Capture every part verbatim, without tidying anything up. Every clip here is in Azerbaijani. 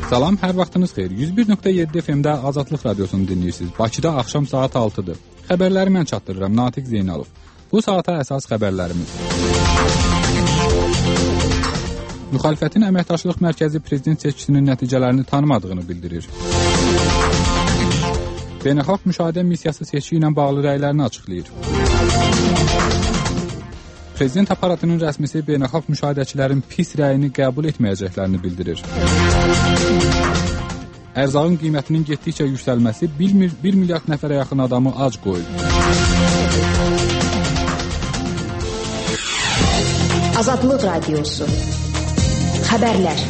Salam, hər vaxtınız xeyir. yüz bir nöqtə yeddi F M-də Azadlıq Radiosunu dinləyirsiniz. Bakıda axşam saat altıdır. Xəbərləri mən çatdırıram, Natiq Zeynalov. Bu saata əsas xəbərlərimiz. Müxalifətin Əməkdaşlıq Mərkəzi prezident seçkisinin nəticələrini tanımadığını bildirir. Beynəlxalq müşahidə missiyası seçki ilə bağlı rəylərini açıqlayır. Prezident aparatının rəsmisi beynəlxalq müşahidəçilərin pis rəyini qəbul etməyəcəklərini bildirir. Ərzağın qiymətinin getdikcə yüksəlməsi bir milyard nəfərə yaxın adamı ac qoyub. Azadlıq Radiosu. Xəbərlər.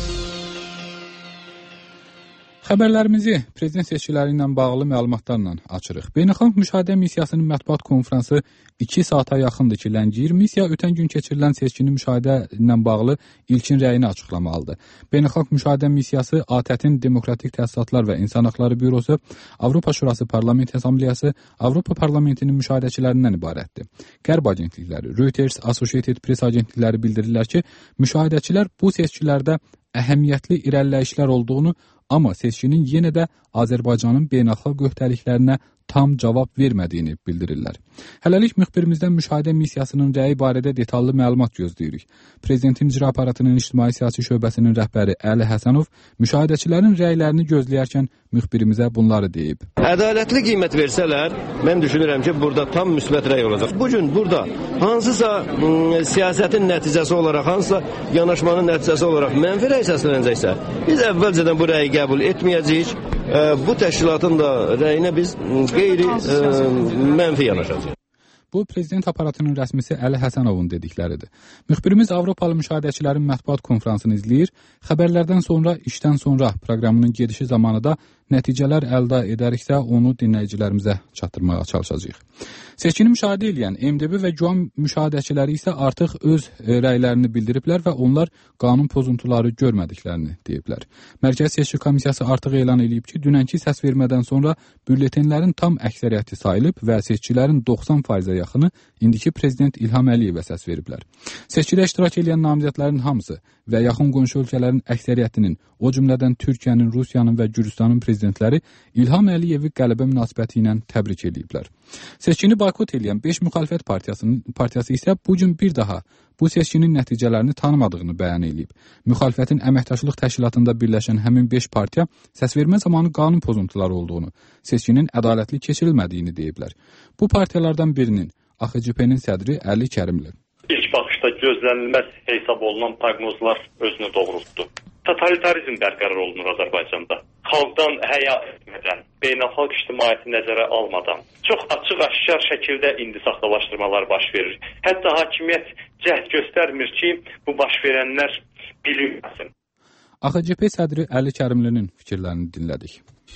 Xəbərlərimizi prezident seçkiləri ilə bağlı məlumatlarla açırıq. Beynəlxalq müşahidə missiyasının mətbuat konfransı iki saata yaxındır ki, ləngiyir. Missiya ötən gün keçirilən seçkini müşahidə ilə bağlı ilkin rəyini açıqlamalıdır. Beynəlxalq müşahidə missiyası A T Ə-tin Demokratik Təsisatlar və İnsan Haqları Bürosu, Avropa Şurası Parlament Assambleyası, Avropa Parlamentinin müşahidəçilərindən ibarətdir. Qərb agentlikləri, Reuters, Associated Press agentlikləri bildirirlər ki, müşahidəçilər bu seçkilərdə əhəmiyyətli irəliləyişlər olduğunu, amma seçkinin yenə də Azərbaycanın beynəlxalq öhdəliklərinə tam cavab vermədiyini bildirirlər. Hələlik müxbirimizdən müşahidə missiyasının rəyi barədə detallı məlumat gözləyirik. Prezidentin icra aparatının ictimai siyasi şöbəsinin rəhbəri Əli Həsənov müşahidəçilərin rəylərini gözləyərkən müxbirimizə bunları deyib. Ədalətli qiymət versələr, mən düşünürəm ki, burada tam müsbət rəy olacaq. Bugün burada hansısa ım, siyasətin nəticəsi olaraq, hansısa yanaşmanın nəticəsi olaraq mənfi rəy səslənəcəksə, biz əvvəlcədən bu rəyi qəbul etməyəcəyik. E, bu təşkilatın da rəyinə biz qeyri e, mənfi yanaşacağıq. Bu, prezident aparatının rəsmisi Əli Həsənovun dedikləridir. Müxbirimiz Avropalı müşahidəçilərin mətbuat konfransını izləyir. Xəbərlərdən sonra, işdən sonra proqramının gedişi zamanı da nəticələr əldə edəriksə onu dinləyicilərimizə çatdırmağa çalışacağıq. Seçkini müşahidə edən M D B və Güam müşahidəçiləri isə artıq öz rəylərini bildiriblər və onlar qanun pozuntuları görmədiklərini deyiblər. Mərkəzi Seçki Komissiyası artıq elan edib ki, dünənki səsvermədən sonra bülletenlərin tam əksəriyyəti sayılıb və seçkilərin doxsan faizə yaxını indiki prezident İlham Əliyevə səs veriblər. Seçkidə iştirak edən namizədlərin hamısı və yaxın qonşu ölkələrin əksəriyyətinin, o cümlədən Türkiyənin, Rusiyanın və Gürcüstanın prezidentləri İlham Əliyevi qələbə münasibəti ilə təbrik ediblər. Seçkini boykot edən beş müxalifət partiyasının partiyası isə bu gün bir daha bu seçkinin nəticələrini tanımadığını bəyan edib. Müxalifətin əməkdaşlıq təşkilatında birləşən həmin beş partiya səsvermə zamanı qanun pozuntuları olduğunu, seçkinin ədalətli keçirilmədiyini deyiblər. Bu partiyalardan birinin A X C P-nin sədri Əli Kərimli. İlk baxışda gözlənilməz hesab olunan proqnozlar özünü doğrultdu. Totalitarizm bərqərar olunur Azərbaycanda. Xalqdan həya etmədən, beynəlxalq ictimaiyyəti nəzərə almadan çox açıq-aşkar şəkildə indi saxtalaşdırmalar baş verir. Hətta hakimiyyət cəhd göstərmir ki, bu baş verənlər bilinməsin. A X C P sədri Əli Kərimlinin fikirlərini dinlədik.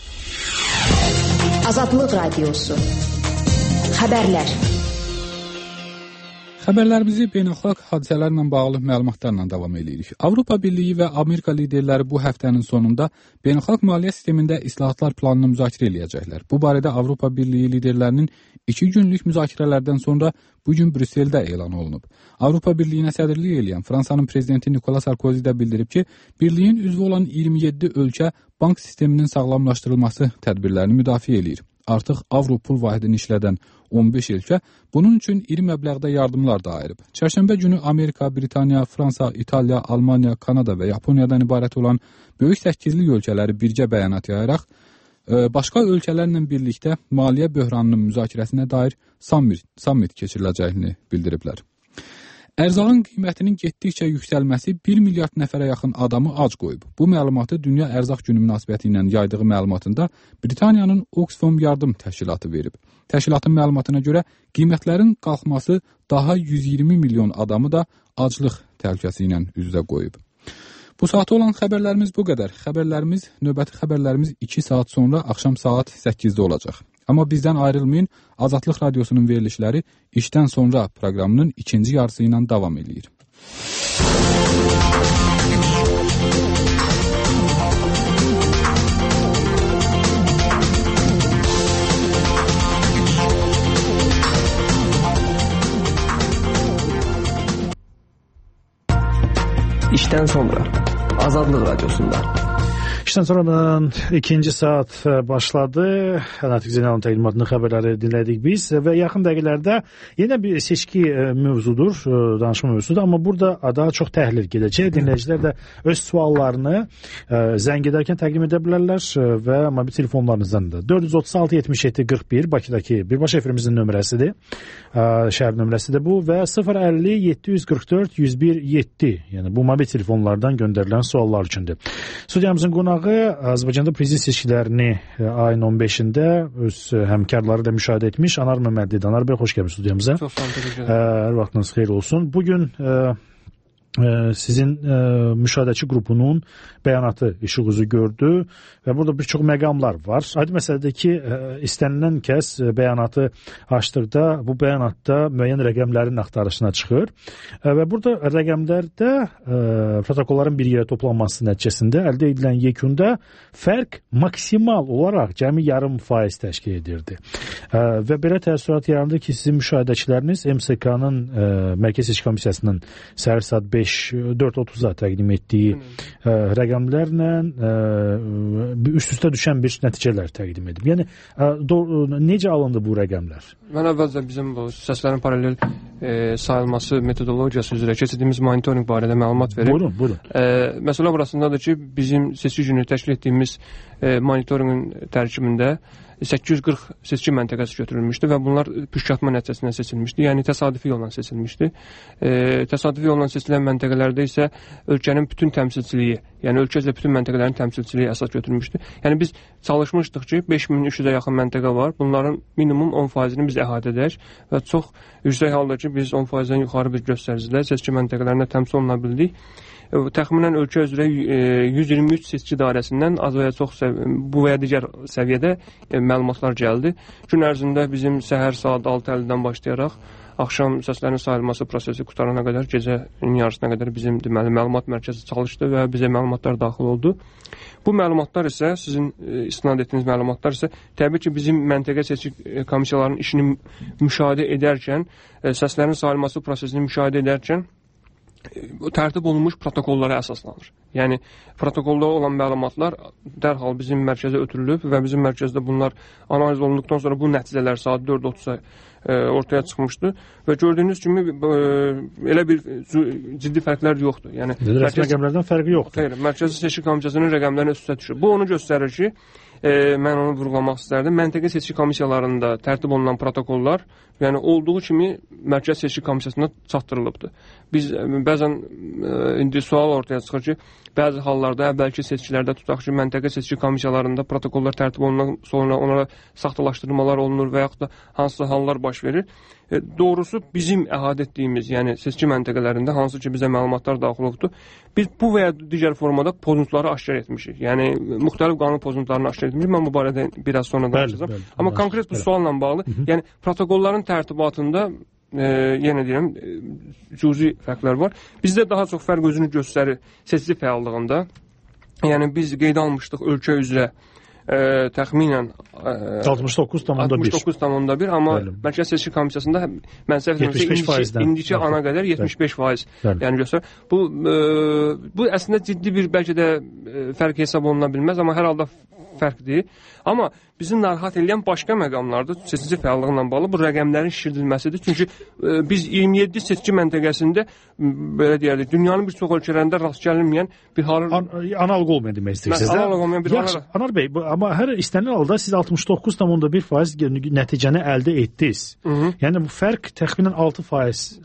Azadlıq Radiosu. Xəbərlər. Xəbərlərimizi beynəlxalq hadisələrlə bağlı məlumatlarla davam edirik. Avropa Birliyi və Amerika liderləri bu həftənin sonunda beynəlxalq maliyyə sistemində islahatlar planını müzakirə edəcəklər. Bu barədə Avropa Birliyi liderlərinin iki günlük müzakirələrdən sonra bugün Brüsseldə elan olunub. Avropa Birliyinə sədrlik edən Fransanın prezidenti Nicolas Sarkozy də bildirib ki, birliyin üzvü olan iyirmi yeddi ölkə bank sisteminin sağlamlaşdırılması tədbirlərini müdafiə edir. Artıq avro pul vahidini işlədən on beş ölkə bunun üçün iri məbləğdə yardımlar da ayırıb. Çərşənbə günü Amerika, Britaniya, Fransa, İtaliya, Almaniya, Kanada və Yaponiyadan ibarət olan böyük səkkizlik ölkələri birgə bəyanat yayaraq başqa ölkələrlə birlikdə maliyyə böhranının müzakirəsinə dair summit, summit keçiriləcəyini bildiriblər. Ərzağın qiymətinin getdikcə yüksəlməsi bir milyard nəfərə yaxın adamı ac qoyub. Bu məlumatı Dünya Ərzaq Günü münasibəti ilə yaydığı məlumatında Britaniyanın Oxfam Yardım Təşkilatı verib. Təşkilatın məlumatına görə qiymətlərin qalxması daha yüz iyirmi milyon adamı da aclıq təhlükəsi ilə üz-üzə qoyub. Bu saata olan xəbərlərimiz bu qədər. Xəbərlərimiz, növbəti xəbərlərimiz iki saat sonra axşam saat səkkizdə olacaq. Amma bizdən ayrılmayın, Azadlıq Radiosunun verilişləri işdən sonra proqramının ikinci yarısı ilə davam edir. İşdən sonra Azadlıq Radiosunda. İşten sonradan ikinci saat başladı. Natiq Zeynalov təqdimatının xəbərləri dinlədik biz və yaxın dəqiqələrdə yenə bir seçki mövzudur, danışma mövzudur, amma burada daha çox təhlil gedəcək. Dinləyicilər də öz suallarını zəng edərkən təqdim edə bilərlər və mobil telefonlarınızdan da dörd yüz otuz altı yetmiş yeddi qırx bir Bakıdakı birbaşa efirimizin nömrəsidir. Şəhər nömrəsidir bu və sıfır əlli yeddi yüz qırx dörd yüz bir yeddi, yəni bu mobil telefonlardan göndərilən suallar üçündür. Studiyamızın qonağı Azərbaycanda prezident seçkilərini ayın on beşində öz həmkarları da müşahidə etmiş Anar Məmmədlidir. Anar bəy, xoş gəlmisiniz studiyamıza. Çox sağ olun. Hər vaxtınız xeyir olsun. Bugün ə, ə, sizin ə, müşahidəçi qrupunun bəyanatı işığınızı gördü və burada bir çox məqamlar var. Aydın məsələdir ki, ə, istənilən kəs bəyanatı açdıqda bu bəyanatda müəyyən rəqəmlərin axtarışına çıxır ə, və burada rəqəmlərdə ə, protokolların bir yerə toplanması nəticəsində əldə edilən yekunda fərq maksimal olaraq cəmi yarım faiz təşkil edirdi. Ə, və belə təəssürat yarandı ki, sizin müşahidəçiləriniz M S K-nın ə, Mərkəzi Seçki Komissiyasının səhər saat beş dörd otuzda təqdim etdiyi ə, rəqəmlərlə ə, üst-üstə düşən bir nəticələr təqdim edib. Yəni ə, do, necə alındı bu rəqəmlər? Mən əvvəlcə bizim bu səslərin paralel e, sayılması metodologiyası üzrə keçirdiyimiz monitorinq barədə məlumat verim. Buyurun, buyurun. E, məsələ burasındadır ki, bizim seçki günü təşkil etdiyimiz e, monitorinqin tərkibində səkkiz yüz qırx seçki məntəqəsi götürülmüşdü və bunlar püşkatma nəticəsində seçilmişdi. Yəni təsadüfi yolla seçilmişdi. E, təsadüfi yolla seçilən məntəqələrdə isə ölkənin bütün təmsilçiliyi, yəni ölkə üzrə bütün məntəqələrin təmsilçiliyi əsas götürülmüşdü. Yəni biz çalışmışdıq ki, beş min üç yüzə yaxın məntəqə var. Bunların minimum on faizini biz əhatə edək və çox yüksək halda ki, biz on faizdən yuxarı bir göstəricidə seçki məntəqələrində təmsil oluna bildik. Təxminən ölkə üzrə yüz iyirmi üç seçki dairəsindən az və ya çox bu və ya digər səviyyədə məlumatlar gəldi. Gün ərzində bizim səhər saat altı əllidən başlayaraq axşam səslərin sayılması prosesi qutarana qədər, gecənin yarısına qədər bizim deməli məlumat mərkəzi çalışdı və bizə məlumatlar daxil oldu. Bu məlumatlar isə, sizin istinad etdiyiniz məlumatlar isə təbii ki, bizim məntəqə seçki komissiyalarının işini müşahidə edərkən, səslərin sayılması prosesini müşahidə edərkən tərtib olunmuş protokollara əsaslanır. Yəni, protokolda olan məlumatlar dərhal bizim mərkəzə ötürülüb və bizim mərkəzdə bunlar analiz olunduqdan sonra bu nəticələr saat dörd otuzda ortaya çıxmışdı və gördüyünüz kimi elə bir ciddi fərqlər yoxdur. Yəni, rəsmi rəqəmlərdən fərqi yoxdur. Xeyr, Mərkəzi Seçki Komissiyasının rəqəmlərini üstə düşür. Bu onu göstərir ki, e, mən onu vurğulamaq istərdim. Məntəqə seçki komissiyalarında tərtib olunan protokollar, yəni olduğu kimi Mərkəzi Seçki Komissiyasına çatdırılıbdır. Biz e, bəzən e, indi sual ortaya çıxır ki, bəzi hallarda əvvəlki seçkilərdə tutaq ki, məntəqə seçki komissiyalarında protokollar tərtib olunan sonra onlara saxtalaşdırmalar olunur və yaxud da hansısa hallar baş verir. E, doğrusu bizim əhatə etdiyimiz, yəni seçki məntəqələrində hansı ki bizə məlumatlar daxil olubdur, biz bu və ya digər formada pozuntuları aşkar etmişik. Yəni müxtəlif qanun pozuntularını aşkar etmişik. Mən bu barədə biraz sonra danışacağam. Bəli, bəli, Amma bəli, konkret bu bəli. sualla bağlı, Hı -hı. yəni protokolların tərtibatında e, yenə deyirəm, e, cüzi fərqlər var. Bizdə daha çox fərq özünü göstərir seçici fəallığında. Yəni biz qeyd almışdıq ölkə üzrə e, təxminən e, altmış doqquz tam bir, amma Mərkəzi Seçki Komissiyasında mən səhv etmirəmsə indiki ana qədər yetmiş beş faiz yəni göstərir. Bu e, bu əslində ciddi bir bəlkə də e, fərq hesab oluna bilməz, amma hər halda fərqdir. Amma bizi narahat edən başqa məqamlardır. Seçici fəallıqla bağlı bu rəqəmlərin şişirdilməsidir. Çünki e, biz iyirmi yeddi seçki məntəqəsində belə deyərdik, dünyanın bir çox ölkələrində rast gəlinməyən bir hal An analog olmayan demək istəyirsiniz. Analog olmayan bir Yaxşı, hal. Anar bəy, bu, amma hər istənilən halda siz altmış doqquz tam bir faiz nəticəni əldə etdiniz. Hı -hı. Yəni bu fərq təxminən altı faiz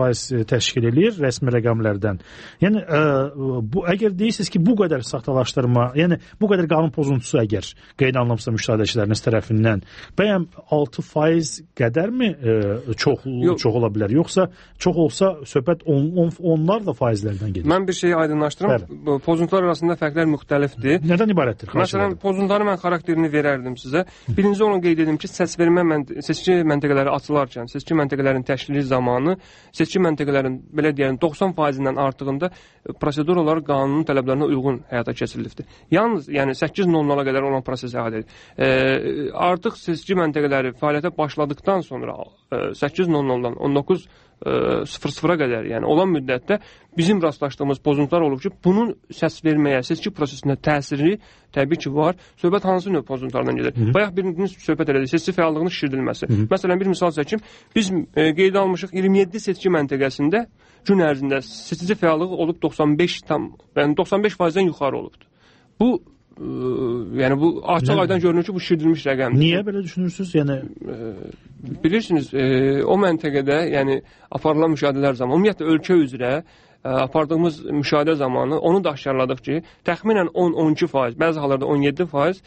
təşkil edir rəsmi rəqəmlərdən. Yəni ə, bu əgər deyirsiniz ki, bu qədər saxtalaşdırma, yəni bu qədər qanun pozuntusu əgər qeyd alınmışsa müşahidəçiləriniz tərəfindən, bəyəm altı faiz qədərmi e, çox Yox. çox ola bilər? Yoxsa çox olsa söhbət on, on, onlarla faizlərdən gedir? Mən bir şeyi aydınlaşdırım. Bəli. Pozuntular arasında fərqlər müxtəlifdir. Nədən ibarətdir? Məsələn, pozuntuların mən xarakterini verərdim sizə. Birinci onu qeyd edim ki, səsvermə mənt seçki məntəqələri açılarkən, seçki məntəqələrin təşkili zamanı seçki məntəqələrin belə deyək doxsan faizindən artığında prosedur olaraq qanunun tələblərinə uyğun həyata keçirilibdir. Yalnız yəni səkkiz nöqtəyə qədər olan proses əhatə edir. E, artıq seçki məntəqələri fəaliyyətə başladıqdan sonra e, səkkiz nöqtədən on doqquz sıfır sıfıra qədər, yəni olan müddətdə bizim rastlaşdığımız pozuntular olub ki, bunun səs verməyə, seçki prosesində təsiri təbii ki var. Söhbət hansı növ pozuntulardan gedir? Hı -hı. Bayaq biriniz söhbət elədik, seçki fəallığının şişirdilməsi. Hı -hı. Məsələn, bir misal çəkim, biz e, qeydə almışıq iyirmi yeddi seçki məntəqəsində gün ərzində seçici fəallığı olub doxsan beş tam, yəni doxsan beş faizdən yuxarı olubdur. Bu e, yəni bu açıq aydan görünür ki, bu şişirdilmiş rəqəmdir. Niyə belə düşünürsünüz? Yəni e, bilirsiniz, e, o məntəqədə, yəni aparılan müşahidələr zamanı, ümumiyyətlə ölkə üzrə apardığımız müşahidə zamanı onu da aşkarladıq ki, təxminən on on iki faiz, bəzi hallarda on yeddi faiz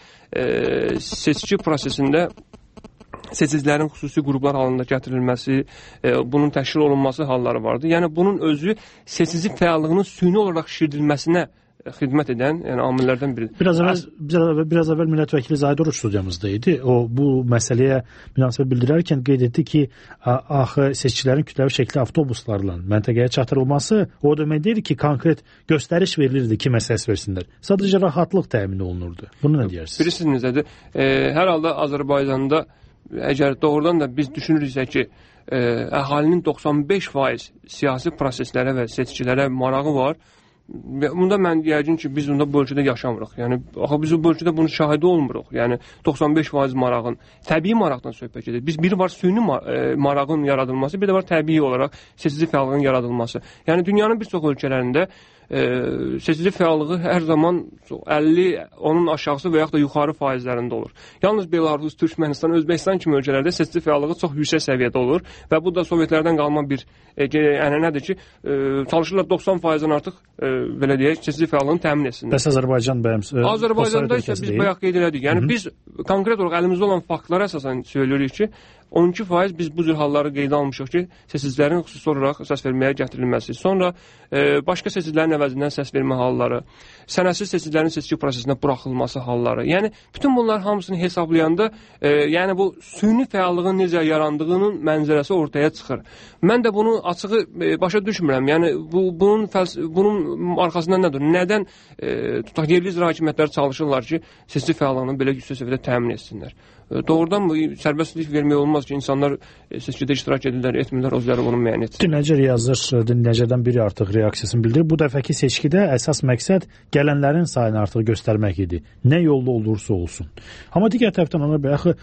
e, seçki prosesində seçicilərin xüsusi qruplar halında gətirilməsi, e, bunun təşkil olunması halları vardı. Yəni bunun özü seçici fəallığının süni olaraq şişirdilməsinə xidmət edən, yəni amillərdən biridir. Biraz əvvəl, biraz əvvəl, biraz əvvəl millət vəkili Zahid Oruç studiyamızda idi. O bu məsələyə münasibət bildirərkən qeyd etdi ki, axı seçkilərin kütləvi şəkildə avtobuslarla məntəqəyə çatdırılması o demək deyil ki, konkret göstəriş verilirdi kimə səs versinlər. Sadəcə rahatlıq təmin olunurdu. Bunu nə deyirsiniz? Bilirsiniz nədir? E, hər halda Azərbaycanda əgər doğrudan da biz düşünürüksə ki, e, əhalinin doxsan beş faiz siyasi proseslərə və seçkilərə marağı var. Və bunda mən deyəcəm ki, biz bunda bu ölkədə yaşamırıq. Yəni axı biz bu ölkədə bunun şahidi olmuruq. Yəni doxsan beş faiz marağın, təbii maraqdan söhbət gedir. Biz biri var süni marağın yaradılması, bir də var təbii olaraq seçici fəallığın yaradılması. Yəni dünyanın bir çox ölkələrində e, seçici fəallığı hər zaman əlli, onun aşağısı və yaxud da yuxarı faizlərində olur. Yalnız Belarus, Türkmənistan, Özbəkistan kimi ölkələrdə seçici fəallığı çox yüksək səviyyədə olur və bu da Sovetlərdən qalma bir e, ənənədir ki, e, çalışırlar doxsan faizdən artıq e, belə deyək, seçici fəallığını təmin etsinlər. Bəs Azərbaycan bəyəm? Azərbaycanda isə biz bayaq qeyd elədik. Yəni Hı -hı. biz konkret olaraq əlimizdə olan faktlara əsasən söyləyirik ki, on iki faiz biz bu cür halları qeydə almışıq ki, seçicilərin xüsusi olaraq səs verməyə gətirilməsi. Sonra e, başqa seçicilərin əvəzindən səs vermə halları, sənədsiz seçicilərin seçki prosesinə buraxılması halları. Yəni bütün bunlar hamısını hesablayanda, e, yəni bu süni fəallığın necə yarandığının mənzərəsi ortaya çıxır. Mən də bunu açığı e, başa düşmürəm. Yəni bu bunun bunun arxasında nədir? Nədən e, tutaq yerli icra hakimiyyətləri çalışırlar ki, seçki fəallığını belə yüksək səviyyədə təmin etsinlər? Doğrudan mı sərbəstlik vermək olmaz ki, insanlar seçkidə iştirak edirlər, etmirlər, özləri bunu müəyyən etsin. Dinləyicilər yazır, dinləyicilərdən biri artıq reaksiyasını bildirir. Bu dəfəki seçkidə əsas məqsəd gələnlərin sayını artıq göstərmək idi. Nə yolda olursa olsun. Amma digər tərəfdən ona baxı,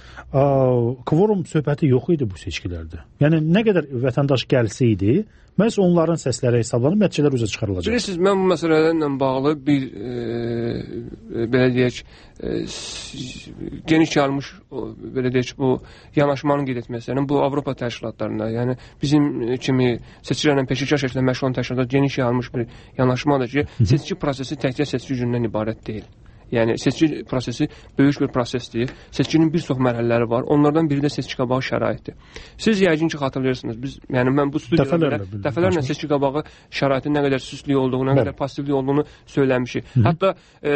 kvorum söhbəti yox idi bu seçkilərdə. Yəni nə qədər vətəndaş gəlsəydi, məhz onların səsləri hesablanıb nəticələr üzə çıxarılacaq. Bilirsiniz, mən bu məsələlərlə bağlı bir e, belə deyək, e, geniş yayılmış belə deyək, bu yanaşmanın qeyd etməsinin bu Avropa təşkilatlarında, yəni bizim kimi seçkilərlə peşəkar şəkildə məşğul olan təşkilatlar geniş yayılmış bir yanaşmadır ki, seçki prosesi təkcə seçki gündən ibarət deyil. Yəni seçki prosesi böyük bir prosesdir. Seçkinin bir çox mərhələləri var. Onlardan biri də seçki qabağı şəraitdir. Siz yəqin ki xatırlayırsınız. Biz yəni mən bu studiyada dəfələrlə, dəfələrlə seçki qabağı şəraitin nə qədər süslü olduğunu, nə qədər pozitivli olduğunu söyləmişik. Hı -hı. Hətta e,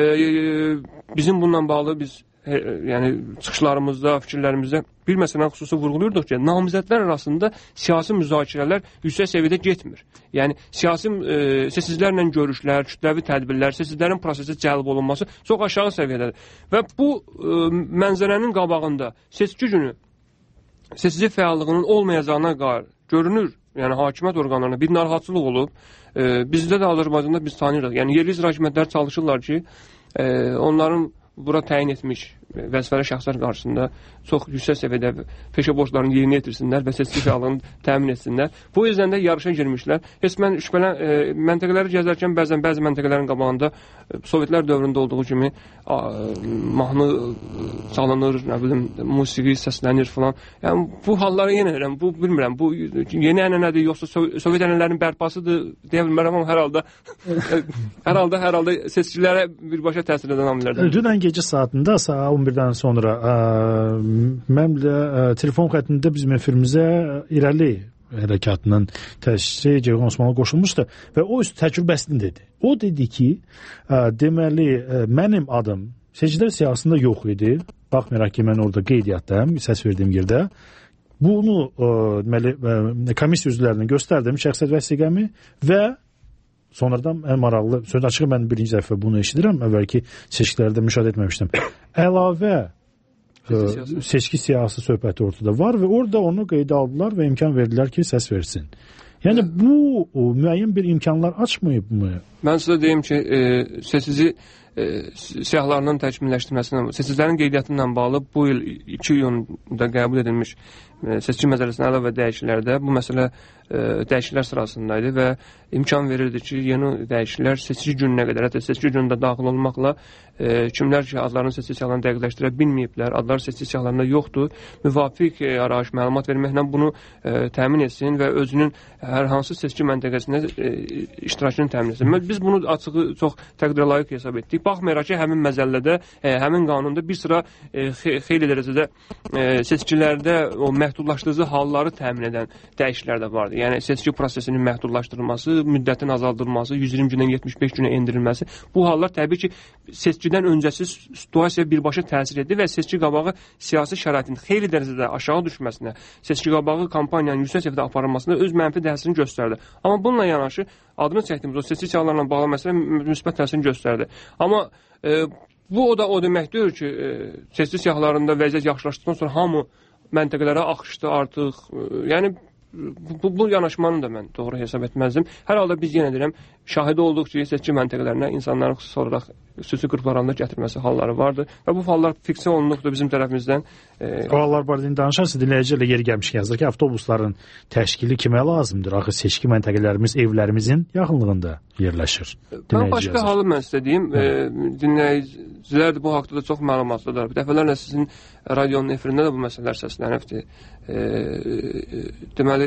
bizim bununla bağlı biz e, yəni çıxışlarımızda, fikirlərimizdə bir məsələn xüsusi vurğuluyurduq ki, namizədlər arasında siyasi müzakirələr yüksək səviyyədə getmir. Yəni siyasi e, seçicilərlə görüşlər, kütləvi tədbirlər, seçicilərin prosesi cəlb olunması çox aşağı səviyyədədir. Və bu e, mənzərənin qabağında seçki günü seçici fəallığının olmayacağına qair görünür. Yəni hakimiyyət orqanlarına bir narahatçılıq olub. E, bizdə də Azərbaycanda biz tanıyırıq. Yəni yerli icra hakimiyyətləri çalışırlar ki, e, onların bura təyin etmiş vəzifəli şəxslər qarşısında çox yüksək səviyyədə peşə borclarını yerinə yetirsinlər və seçki fəallığını təmin etsinlər. Bu yüzden də yarışa girmişlər. Heç mən şübhələn e, məntəqələri gəzərkən bəzən bəzi məntəqələrin qabağında e, Sovetlər dövründə olduğu kimi a, mahnı çalınır, nə bilim, musiqi səslənir falan. Yəni bu halları yenə deyirəm, bu bilmirəm, bu yeni ənənədir yoxsa Sovet ənənələrinin bərpasıdır deyə bilmərəm, amma hər halda hər halda hər halda seçkilərə birbaşa təsir edən amillərdən. Dünən gecə saatında saat on birdən sonra ə, mənimlə ə, telefon xəttində bizim efirimizə İrəli hərəkatının təşkili Ceyhun Osmanlı qoşulmuşdu və o öz təcrübəsini dedi. O dedi ki, ə, deməli ə, mənim adım seçkilər siyasətində yox idi. Baxmayaraq ki, mən orada qeydiyyatdayım, səs verdiyim yerdə. Bunu ə, deməli ə, komissiya üzvlərinə göstərdim şəxsiyyət vəsiqəmi və sonradan ən maraqlı, söz açığı mən birinci dəfə bunu eşidirəm, əvvəlki seçkilərdə müşahidə etməmişdim. Əlavə ə, seçki siyasi söhbəti ortada var və orada onu qeydə aldılar və imkan verdilər ki, səs versin. Yəni bu o, müəyyən bir imkanlar açmayıbmı? Mən sizə deyim ki, e, seçici e, siyahılarının təkmilləşdirməsindən, seçicilərin qeydiyyatı ilə bağlı bu il iki iyunda qəbul edilmiş e, seçki məcəlləsinə əlavə dəyişikliklərdə bu məsələ e, dəyişikliklər sırasındaydı və imkan verirdi ki, yeni dəyişikliklər seçki gününə qədər, hətta seçki günündə daxil olmaqla e, kimlər ki, adlarını seçki siyahılarını dəqiqləşdirə bilməyiblər, adlar seçki siyahılarında yoxdur, müvafiq e, arayış məlumat verməklə bunu e, təmin etsin və özünün hər hansı seçki məntəqəsində e, iştirakını təmin etsin. Biz bunu açığı çox təqdirə layiq hesab etdik. Baxmayaraq ki, həmin məzəllədə, e, həmin qanunda bir sıra e, xeyli dərəcədə e, seçkilərdə o məhdudlaşdırıcı halları təmin edən dəyişikliklər də vardı. Yəni seçki prosesinin məhdudlaşdırılması, müddətin azaldılması, yüz iyirmi gündən yetmiş beş günə endirilməsi. Bu hallar təbii ki, seçkidən öncəsi situasiyaya birbaşa təsir edir və seçki qabağı siyasi şəraitin xeyli dərəcədə aşağı düşməsinə, seçki qabağı kampaniyanın yüksək səviyyədə aparılmasına öz mənfi təsirini göstərdi. Amma bununla yanaşı adını çəkdiyimiz o seçki siyahılarla bağlı məsələ müsbət təsirini göstərdi. Amma e, bu o da o demək deyil ki, e, seçki siyahılarında vəziyyət yaxşılaşdıqdan sonra hamı məntəqələrə axışdı artıq. E, yəni bu, bu, bu yanaşmanı da mən doğru hesab etməzdim. Hər halda biz yenə deyirəm, şahid olduq ki, seçki məntəqələrinə insanların xüsusi olaraq xüsusi qruplarında gətirməsi halları vardır və bu hallar fiksə olunduqda bizim tərəfimizdən. E, o hallar barədə danışarsa dinləyicilərlə yeri gəlmişkən yazır ki, avtobusların təşkili kimə lazımdır? Axı seçki məntəqələrimiz evlərimizin yaxınlığında yerləşir. Mən başqa yazır. Halı mən sizə deyim, e, dinləyicilər bu haqda da çox məlumatlıdır. Dəfələrlə sizin radionun efirində də bu məsələlər səslənibdir. E, e, deməli,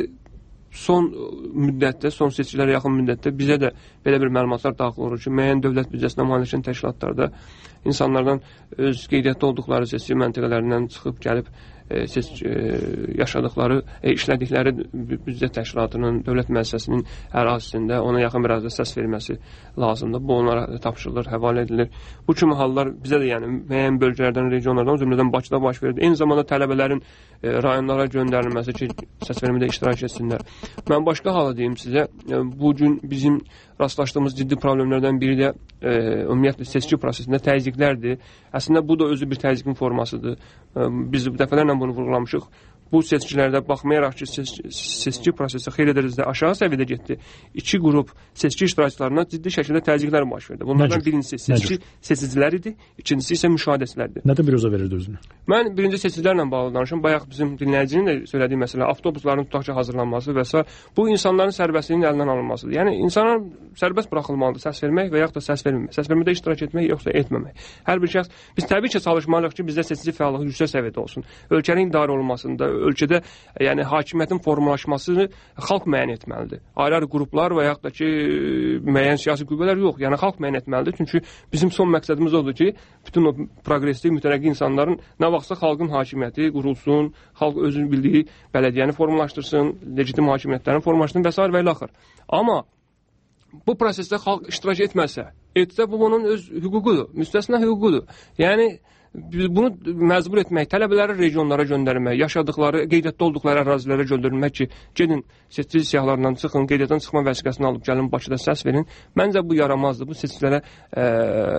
son müddətdə, son seçkilərə yaxın müddətdə bizə də belə bir məlumatlar daxil olur ki, müəyyən dövlət büdcəsinə maliyyələşən təşkilatlarda insanlardan öz qeydiyyatda olduqları seçki məntəqələrindən çıxıb gəlib e, seç, e, yaşadıkları, e, işlədikləri büdcə təşkilatının, dövlət müəssisəsinin ərazisində ona yaxın bir ərazidə səs verilməsi lazımdır. Bu onlara tapşırılır, həvalə edilir. Bu kimi hallar bizə də yəni müəyyən bölgələrdən, regionlardan, cümlədən Bakıda baş verir. Eyni zamanda tələbələrin e, rayonlara göndərilməsi ki, səs vermədə iştirak etsinlər. Mən başqa halı deyim sizə, e, bu gün bizim rastlaşdığımız ciddi problemlərdən biri də e, ümumiyyətlə seçki prosesində təzyiqlərdir. Əslində bu da özü bir təzyiqin formasıdır. E, biz dəfələrlə bunu vurğulamışıq. Bu seçkilərdə baxmayaraq ki, seçki, seçki prosesi xeyli dərəcədə aşağı səviyyədə getdi. İki qrup seçki iştirakçılarına ciddi şəkildə təzyiqlər baş verdi. Bunlardan birincisi seçki seçicilər idi, ikincisi isə müşahidəçilərdir. Nədən bir özə verirdi özünü? Mən birinci seçicilərlə bağlı danışım. Bayaq bizim dinləyicinin də söylediyi məsələ avtobusların tutaqça hazırlanması və s. bu insanların sərbəstliyinin əlindən alınmasıdır. Yəni insanlar sərbəst buraxılmalıdır səs vermək və yaxud da səs verməmək. Səs vermədə iştirak etmək yoxsa etməmək. Hər bir şəxs biz təbii ki, çalışmalıyıq ki, bizdə seçici fəallığı yüksək səviyyədə olsun. Ölkənin idarə olunmasında, ölkədə yəni hakimiyyətin formalaşmasını xalq müəyyən etməlidir. Ayrı-ayrı qruplar və yaxud da ki, müəyyən siyasi qüvvələr yox. Yəni xalq müəyyən etməlidir. Çünki bizim son məqsədimiz odur ki, bütün o progressiv, mütərəqqi insanların nə vaxtsa xalqın hakimiyyəti qurulsun, xalq özünün bildiyi bələdiyyəni formalaşdırsın, legitim hakimiyyətlərin formalaşdırsın və s. və ilə axır. Amma bu prosesdə xalq iştirak etməsə, etsə bu onun öz hüququdur, müstəsna hüququdur. Yəni bunu məcbur etmək, tələbələri regionlara göndərmək, yaşadıkları, qeydiyyatda olduqları ərazilərə göndərmək ki, gedin seçici siyahılarından çıxın, qeydiyyatdan çıxma vəsiqəsini alıb gəlin Bakıda səs verin. Məncə bu yaramazdır. Bu seçicilərə e,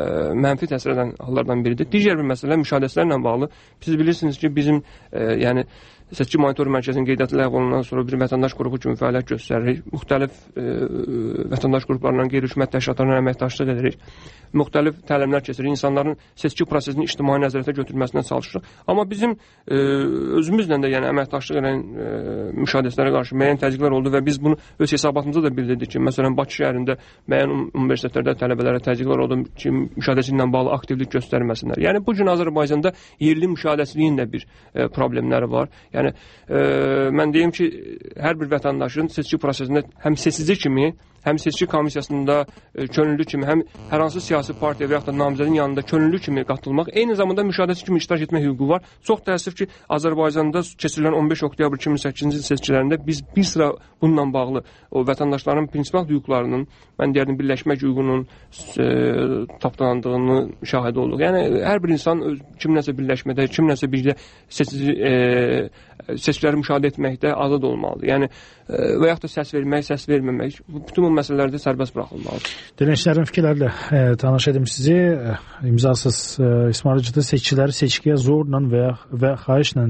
mənfi təsir edən hallardan biridir. Digər bir məsələ müşahidəçilərlə bağlı. Siz bilirsiniz ki, bizim e, yəni Seçki Monitorinq Mərkəzinin qeydiyyatı ləğv olunandan sonra bir vətəndaş qrupu kimi fəaliyyət göstəririk. Müxtəlif e, vətəndaş qruplarla qeyri-hökumət təşkilatlarla əməkdaşlıq edirik. Müxtəlif təlimlər keçirik. İnsanların seçki prosesini ictimai nəzarətə götürməsinə çalışırıq. Amma bizim e, özümüzlə də yəni əməkdaşlıq edən e, müşahidəçilərə qarşı müəyyən təzyiqlər oldu və biz bunu öz hesabatımızda da bildirdik ki, məsələn Bakı şəhərində müəyyən universitetlərdə tələbələrə təzyiqlər oldu ki, müşahidəçiliklə bağlı aktivlik göstərməsinlər. Yəni bu gün Azərbaycanda yerli müşahidəçiliyin də bir e, problemləri var. Yəni e, mən deyim ki, hər bir vətəndaşın seçki prosesində həm seçici kimi, həm seçki komissiyasında e, könüllü kimi, həm hər hansı siyasi partiya və yaxud da namizədin yanında könüllü kimi qatılmaq, eyni zamanda müşahidəçi kimi iştirak etmək hüququ var. Çox təəssüf ki, Azərbaycanda keçirilən on beş oktyabr iki min səkkizinci il seçkilərində biz bir sıra bununla bağlı o vətəndaşların prinsipal hüquqlarının, mən deyərdim birləşmək hüququnun e, tapdalandığını müşahidə olduq. Yəni hər bir insan öz, kimləsə birləşmədə, kimləsə birdə seçici e, seçkiləri müşahidə etməkdə azad olmalıdır. Yəni e, və yaxud da səs vermək, səs verməmək, bütün bu məsələlərdə sərbəst buraxılmalıdır. Dinləyicilərin fikirlərlə e, tanış edim sizi. E, imzasız e, İsmail Cıdı seçkiləri seçkiyə zorla və, və xahişlə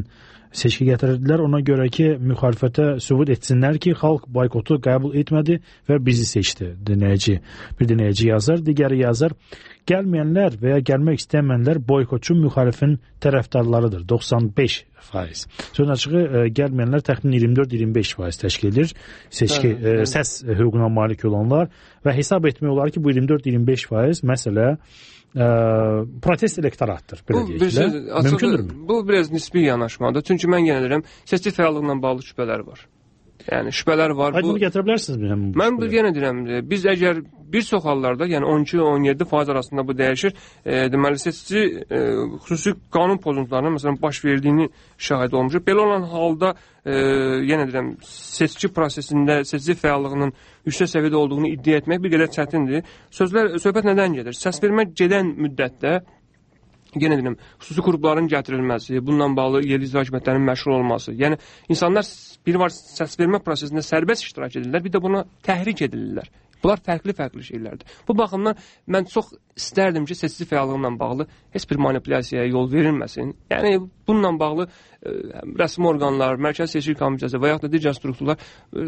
seçki gətirirdilər. Ona görə ki, müxalifətə sübut etsinlər ki, xalq boykotu qəbul etmədi və bizi seçdi. Dinləyici, bir dinləyici yazar, digəri yazar. Gəlməyənlər və ya gəlmək istəməyənlər boykotçu müxalifin tərəfdarlarıdır. doxsan beş faiz. Sözün açığı, gəlməyənlər təxminən iyirmi dörd iyirmi beş faiz təşkil edir. Seçki, hə, hə. Səs hüququna malik olanlar və hesab etmək olar ki, bu iyirmi dörd iyirmi beş faiz məsələ Ə, protest elektoratdır, belə deyək. Mümkündürmü? Bu biraz nisbi yanaşmadır. Çünki mən yenə deyirəm, seçki fəallıqla bağlı şübhələr var. Yəni şübhələr var. Ay, bu... bunu gətirə bilərsiniz? Mən bu yenə deyirəm, biz əgər bir çox hallarda, yəni on iki on yeddi faiz arasında bu dəyişir, e, deməli seçici e, xüsusi qanun pozuntularının məsələn baş verdiyini şahid olmuşuq. Belə olan halda e, yenə deyirəm, seçki prosesində seçici fəallığının yüksək səviyyədə olduğunu iddia etmək bir qədər çətindir. Sözlər, söhbət nədən gedir? Səsvermə gedən müddətdə yenə deyirəm, xüsusi qrupların gətirilməsi, bununla bağlı yerli icra hakimiyyətlərinin məşğul olması. Yəni insanlar bir var səsvermə prosesində sərbəst iştirak edirlər, bir də buna təhrik edilirlər. Bunlar fərqli-fərqli şeylərdir. Bu baxımdan mən çox istərdim ki, seçici fəallığımla bağlı heç bir manipulyasiyaya yol verilməsin. Yəni bununla bağlı ə, rəsmi orqanlar, Mərkəzi Seçki Komitəsi və yaxud da digər strukturlar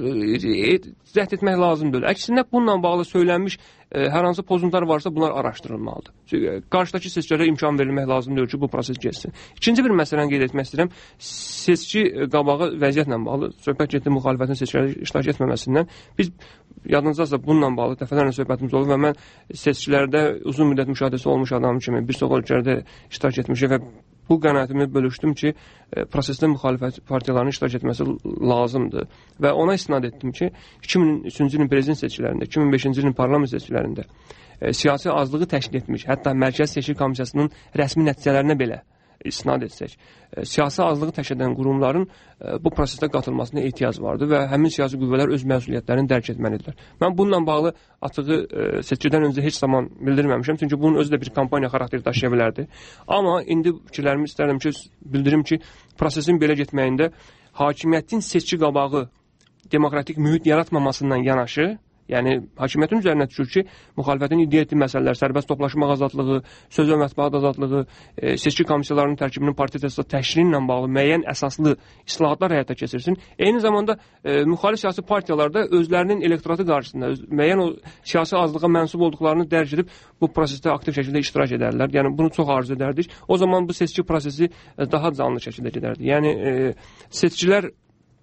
cəhd etmək lazımdır. Əksinə bununla bağlı söylənmiş ə, hər hansı pozuntular varsa bunlar araşdırılmalıdır. Çünki qarşıdakı seçkilərə imkan verilmək lazımdır ki, bu proses keçsin. İkinci bir məsələni qeyd etmək istəyirəm. Seçki qabağı vəziyyətlə bağlı söhbət getdi müxalifətin seçkilərdə iştirak etməməsindən. Biz yadınızdadsa bununla bağlı dəfələrlə söhbətimiz olub və mən seçkilərdə uzun müddət müşahidəsi olmuş adam kimi bir çox ölkələrdə iştirak etmişəm və bu qənaətimi bölüşdüm ki, prosesdə müxalifət partiyalarının iştirak etməsi lazımdır və ona istinad etdim ki, iki min üçüncü ilin prezident seçkilərində, iki min beşinci ilin parlament seçkilərində e, siyasi azlığı təşkil etmiş, hətta Mərkəzi Seçki Komissiyasının rəsmi nəticələrinə belə istinad etsək, e, siyasi azlığı təşkil edən qurumların e, bu prosesdə qatılmasına ehtiyac vardı və həmin siyasi qüvvələr öz məsuliyyətlərini dərk etməlidirlər. Mən bununla bağlı açığı e, seçkidən öncə heç zaman bildirməmişəm, çünki bunun özü də bir kampaniya xarakteri daşıya bilərdi. Amma indi fikirlərimi istərdim ki, bildirim ki, prosesin belə getməyində hakimiyyətin seçki qabağı demokratik mühit yaratmamasından yanaşı, yəni hakimiyyətin üzərinə düşür ki, müxalifətin iddia etdiyi məsələlər, sərbəst toplaşmaq azadlığı, söz və mətbuat azadlığı, e, seçki komissiyalarının tərkibinin partiya təşkili ilə bağlı müəyyən əsaslı islahatlar həyata keçirsin. Eyni zamanda e, müxalif siyasi partiyalar da özlərinin elektoratı qarşısında öz, müəyyən o siyasi azlığa mənsub olduqlarını dərc edib bu prosesdə aktiv şəkildə iştirak edərlər. Yəni bunu çox arzu edərdik. O zaman bu seçki prosesi e, daha canlı şəkildə gedərdi. Yəni e, seçkilər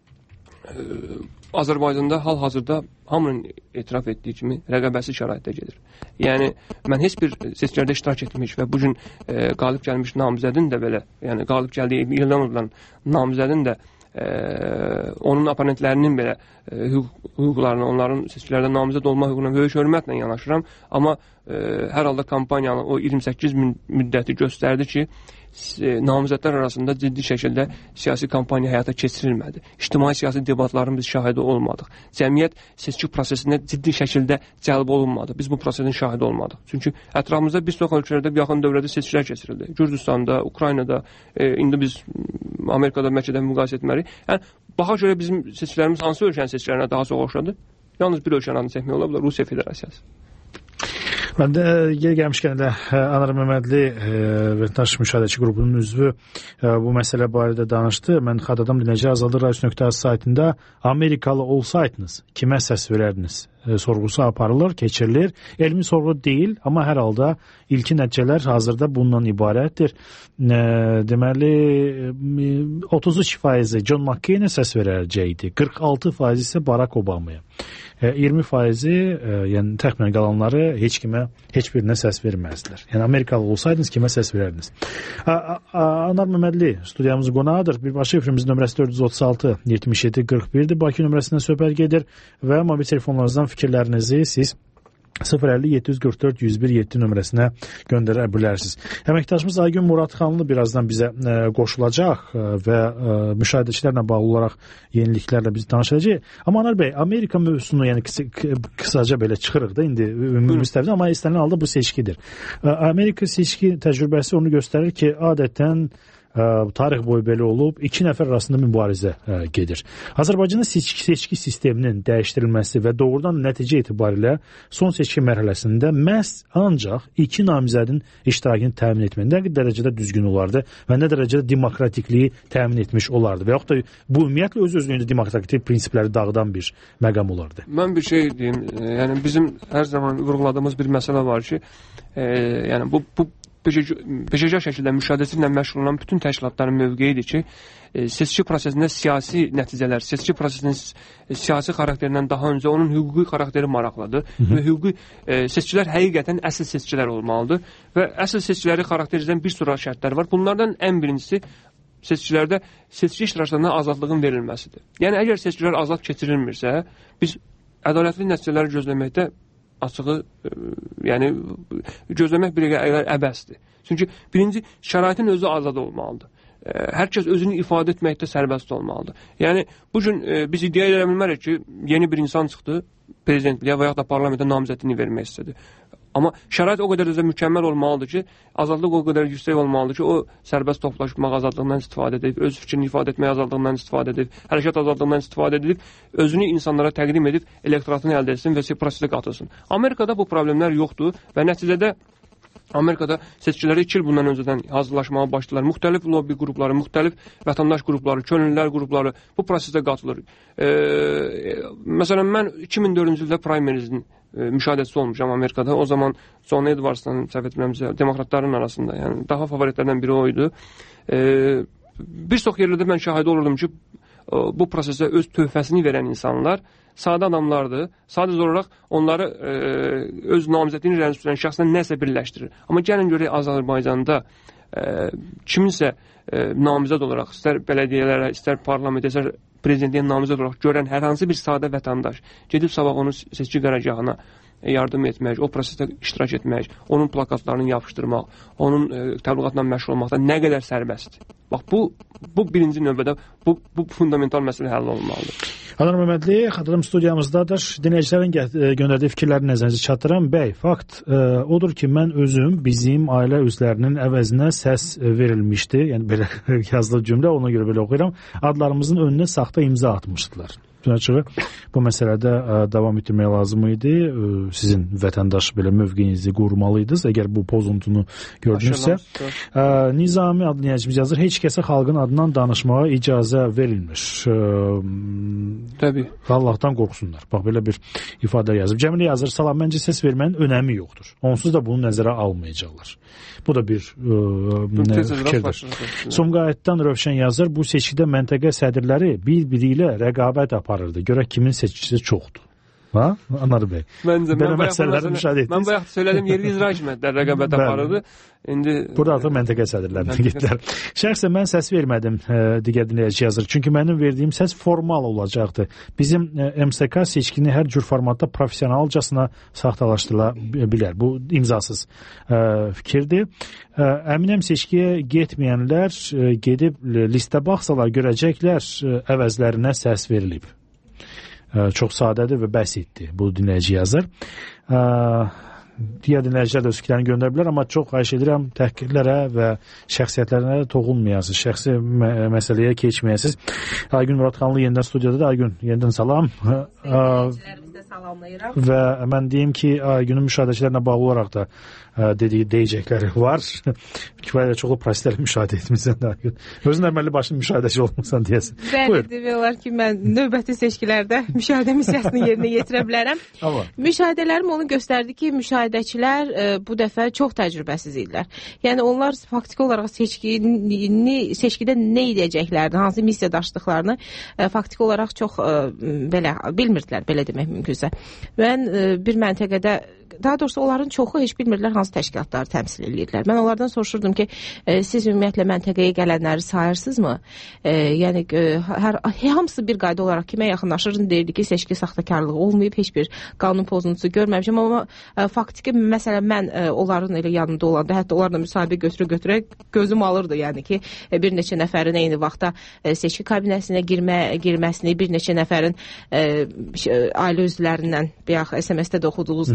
e, Azərbaycanda hal-hazırda hamının etiraf etdiyi kimi rəqabətsiz şəraitdə gedir. Yəni mən heç bir seçkilərdə iştirak etmiş və bu gün e, qalib gəlmiş namizədin də belə, yəni qalib gəldiyi elan olunan namizədin də e, onun oponentlərinin belə e, hüquq, hüquqlarına, onların seçkilərdə namizəd olma hüququna böyük hörmətlə yanaşıram. Amma e, hər halda kampaniyanın o iyirmi səkkiz min müddəti göstərdi ki, namizədlər arasında ciddi şəkildə siyasi kampaniya həyata keçirilmədi. İctimai siyasi debatların biz şahidi olmadıq. Cəmiyyət seçki prosesində ciddi şəkildə cəlb olunmadı. Biz bu prosesin şahidi olmadıq. Çünki ətrafımızda bir çox ölkələrdə yaxın dövrdə seçkilər keçirildi. Gürcüstanda, Ukraynada, e, indi biz Amerikada, Məkkədə müqayisə etməliyik. Yəni, baxa görə bizim seçkilərimiz hansı ölkənin seçkilərinə daha çox oxşadı? Yalnız bir ölkənin adını çəkmək ola bilər, Rusiya Federasiyası. Mən də geri gəlmişkən də Anar Məmmədli vətəndaş müşahidəçi qrupunun üzvü bu məsələ barədə danışdı. Mən xatırladım, dinləyici azadlıq radiosu nöqtə az saytında Amerikalı olsaydınız kimə səs verərdiniz sorğusu aparılır, keçirilir. Elmi sorğu deyil, amma hər halda ilkin nəticələr hazırda bundan ibarətdir. Deməli, otuz üç faizi John McCain-ə səs verəcəkdi, qırx altı faizi isə Barack Obama'ya. iyirmi faizi, yəni təxminən qalanları heç kimə, heç birinə səs verməzdilər. Yəni Amerikalı olsaydınız kimə səs verərdiniz? Anar Məmmədli studiyamızın qonağıdır. Birbaşa efrimizin nömrəsi dörd yüz otuz altı yetmiş yeddi qırx birdir. Bakı nömrəsindən söhbət gedir və mobil telefonlarınızdan fikirlərinizi siz sıfır əlli yeddi yüz qırx dörd yüz bir yeddi nömrəsinə göndərə bilərsiniz. Əməkdaşımız Aygün Muradxanlı birazdan bizə ə, qoşulacaq ə, və ə, müşahidəçilərlə bağlı olaraq yeniliklərlə biz danışacağıq. Amma Anar bəy, Amerika mövzusunu yəni qısa, qısaca belə çıxırıq da indi müstəvidə, amma istənilən halda bu seçkidir. Ə, Amerika seçki təcrübəsi onu göstərir ki, adətən tarix boyu belə olub, iki nəfər arasında mübarizə gedir. Azərbaycanın seçki, seçki sisteminin dəyişdirilməsi və doğrudan nəticə etibarilə son seçki mərhələsində məhz ancaq iki namizədin iştirakını təmin etmək nə dərəcədə düzgün olardı və nə dərəcədə demokratikliyi təmin etmiş olardı və yaxud da bu ümumiyyətlə öz-özlüyündə demokratik prinsipləri dağıdan bir məqam olardı. Mən bir şey deyim, yəni bizim hər zaman vurğuladığımız bir məsələ var ki, e, yəni bu, bu peşəkar şəkildə müşahidəçi ilə məşğul olan bütün təşkilatların mövqeyidir ki, e, seçki prosesində siyasi nəticələr, seçki prosesinin siyasi xarakterindən daha öncə onun hüquqi xarakteri maraqlıdır və hüquqi e, seçkilər həqiqətən əsl seçkilər olmalıdır və əsl seçkiləri xarakterizləyən bir sıra şərtlər var. Bunlardan ən birincisi seçkilərdə seçki iştirakçılarına azadlığın verilməsidir. Yəni əgər seçkilər azad keçirilmirsə, biz ədalətli nəticələri gözləməkdə açığı, e, yəni gözləmək bir qədər əbəsdir. Çünki birinci şəraitin özü azad olmalıdır. E, hər kəs özünü ifadə etməkdə sərbəst olmalıdır. Yəni bu gün e, biz iddia edə bilmərik ki, yeni bir insan çıxdı, prezidentliyə və yaxud da parlamentə namizədliyini vermək istədi. Amma şərait o qədər də mükəmməl olmalıdır ki, azadlıq o qədər yüksək olmalıdır ki, o sərbəst toplaşmaq azadlığından istifadə edib, öz fikrini ifadə etmək azadlığından istifadə edib, hərəkət azadlığından istifadə edib, özünü insanlara təqdim edib, elektoratını əldə etsin və prosesə qatılsın. Amerikada bu problemlər yoxdur və nəticədə Amerikada seçkiləri iki il bundan öncədən hazırlaşmağa başladılar. Müxtəlif lobby qrupları, müxtəlif vətəndaş qrupları, könüllülər qrupları bu prosesə qatılır. E, məsələn, mən iki min dördüncü ildə primarizin e, müşahidəçisi olmuşam Amerikada. O zaman John Edwards'dan səhv etmirəmsə, demokratların arasında, yəni daha favoritlərdən biri o idi. E, bir çox yerlərdə mən şahid olurdum ki, bu prosesə öz töhfəsini verən insanlar sadə adamlardır. Sadəcə olaraq onları e, öz namizədliyini irəli sürən şəxslə nəsə birləşdirir. Amma gəlin görək Azərbaycanda e, kiminsə e, namizəd olaraq, istər bələdiyyələrə, istər parlamentə, istər prezidentliyə namizəd olaraq görən hər hansı bir sadə vətəndaş gedib sabah onun seçki qərargahına yardım etmək, o prosesdə iştirak etmək, onun plakatlarını yapışdırmaq, onun e, təbliğatla məşğul olmaqda nə qədər sərbəstdir. Bax, bu, bu birinci növbədə bu, bu fundamental məsələ həll olmalıdır. Anar Məmmədli, xatırım studiyamızdadır. Dinləyicilərin göndərdiyi fikirləri nəzərinizə çatdıran. Bəy, fakt e, odur ki, mən özüm bizim ailə üzvlərinin əvəzinə səs verilmişdi. Yəni, belə yazılı cümlə, ona görə belə oxuyuram. Adlarımızın önünə saxta imza atmışdılar. Açığı, bu məsələdə ə, davam etdirmək lazım idi. Ə, sizin vətəndaş belə mövqeyinizi qorumalıydınız. Əgər bu pozuntunu gördünüzsə. Ə, Nizami adlı dinləyicimiz yazır. Heç kəsə xalqın adından danışmağa icazə verilmir. Ə, Təbii. Allahdan qorxsunlar. Bax, belə bir ifadə yazıb. Cəmilə yazır. Salam, məncə səs vermənin önəmi yoxdur. Onsuz da bunu nəzərə almayacaqlar. Bu da bir ə, fikirdir. Sumqayıtdan Rövşən yazır. Bu seçkidə məntəqə sədirləri bir-biri ilə rəqabət aparırdı. Görək kimin seçkisi çoxdur. Ha? Anar bəy. Məncə, belə mən məsələləri müşahidə etdiniz. Mən bayaq söylədim, yerli icra hakimiyyətləri rəqabət aparırdı. İndi burada artıq məntəqə sədrlərinə getdilər. Şəxsən mən səs vermədim, e, digər dinləyici yazır. Çünki mənim verdiyim səs formal olacaqdı. Bizim e, M S K seçkini hər cür formatda professionalcasına saxtalaşdırıla bilər. Bu imzasız e, fikirdir. E, əminəm seçkiyə getməyənlər e, gedib listə baxsalar görəcəklər e, əvəzlərinə səs verilib. Çox sadədir və bəsitdir, bu dinləyici yazır. Digər dinləyicilər də öz fikirlərini göndərə bilər, amma çox xahiş edirəm təhqirlərə və şəxsiyyətlərinə toxunmayasınız, şəxsi mə məsələyə keçməyəsiniz. Aygün Muradxanlı yenidən studiyadadır. Aygün, yenidən salam. Salamlayıram. Və mən deyim ki, Aygünün müşahidəçilərlə bağlı olaraq da dediyi deyəcəkləri var. Kifayət çoxlu prosesləri müşahidə etmirsən də Aygün. Özün əməlli başlı müşahidəçi olmuşsan deyəsən. Bəli, demək olar ki, mən növbəti seçkilərdə müşahidə missiyasını yerinə yetirə bilərəm. Amma müşahidələrim onu göstərdi ki, müşahidəçilər e, bu dəfə çox təcrübəsiz idilər. Yəni onlar faktiki olaraq seçkini seçkidə nə edəcəklərini, hansı missiya daşıdıqlarını e, faktiki olaraq çox e, belə bilmirdilər, belə demək mümkünsə. Mən e, bir məntəqədə, daha doğrusu onların çoxu heç bilmirlər hansı təşkilatları təmsil edirlər. Mən onlardan soruşurdum ki, e, siz ümumiyyətlə məntəqəyə gələnləri sayırsınızmı? E, yəni e, hər hamısı bir qayda olaraq kimə yaxınlaşır, deyirdi ki, seçki saxtakarlığı olmayıb, heç bir qanun pozuntusu görməmişəm, amma e, faktiki məsələn mən e, onların elə yanında olanda, hətta onlarla müsahibə götürə-götürə gözüm alırdı, yəni ki, e, bir neçə nəfərin eyni vaxtda e, seçki kabinetinə girmə girməsini, bir neçə nəfərin e, ailə üzvlərindən bayaq S M S-də də oxuduğunuz kimi şəxsi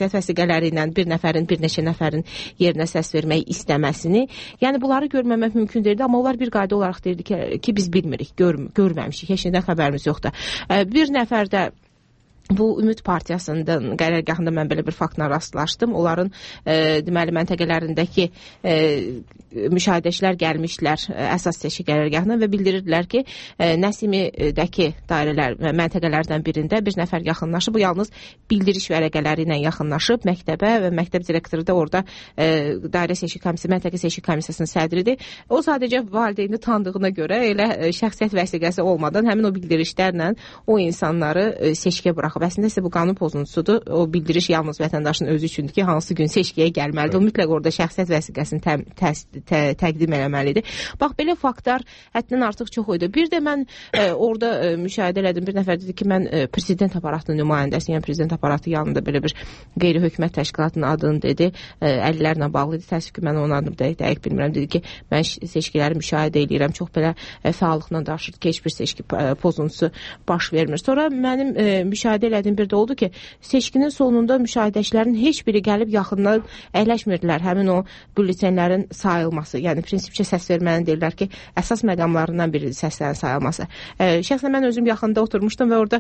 şəxsiyyət vəsiqələri ilə bir nəfərin, bir neçə nəfərin yerinə səs vermək istəməsini, yəni bunları görməmək mümkün deyildi, amma onlar bir qayda olaraq deyildi ki, ki biz bilmirik, gör, görməmişik, heç nədən xəbərimiz yoxdur. Bir nəfər də bu Ümid Partiyasının qərargahında mən belə bir faktla rastlaşdım. Onların e, deməli məntəqələrindəki e, müşahidəçilər gəlmişlər e, əsas seçki qərargahına və bildirirdilər ki, e, Nəsimidəki dairələr, məntəqələrdən birində bir nəfər yaxınlaşıb, bu yalnız bildiriş vərəqələri ilə yaxınlaşıb məktəbə və məktəb direktoru da orada e, dairə seçki komissiyası, məntəqə seçki komissiyasının sədridir. O sadəcə valideyni tanıdığına görə elə e, şəxsiyyət vəsiqəsi olmadan həmin o bildirişlərlə o insanları e, seçkiyə buraxıb. Əslində isə bu qanun pozuntusudur. O bildiriş yalnız vətəndaşın özü üçündür ki, hansı gün seçkiyə gəlməlidir. O mütləq orada şəxsiyyət vəsiqəsini tə, tə, tə, təqdim eləməlidir. Bax, belə faktlar həddindən artıq çox idi. Bir də mən e, orada e, müşahidə elədim. Bir nəfər dedi ki, mən e, prezident aparatının nümayəndəsiyəm. Yəni prezident aparatı yanında belə bir qeyri-hökumət təşkilatının adını dedi. E, əllərlə bağlı idi. Təəssüf ki, mən onun adını dəqiq, dəqiq bilmirəm. Dedi ki, mən seçkiləri müşahidə edirəm. Çox belə e, fəallıqla danışır ki, heç bir seçki e, pozuntusu baş vermir. Sonra mənim e, müşahidə elədiyim bir də oldu ki, seçkinin sonunda müşahidəçilərin heç biri gəlib yaxından əyləşmirdilər həmin o bülletenlərin sayılması. Yəni prinsipcə səs verməni deyirlər ki, əsas məqamlarından biri səslərin sayılması. E, şəxsən mən özüm yaxında oturmuşdum və orada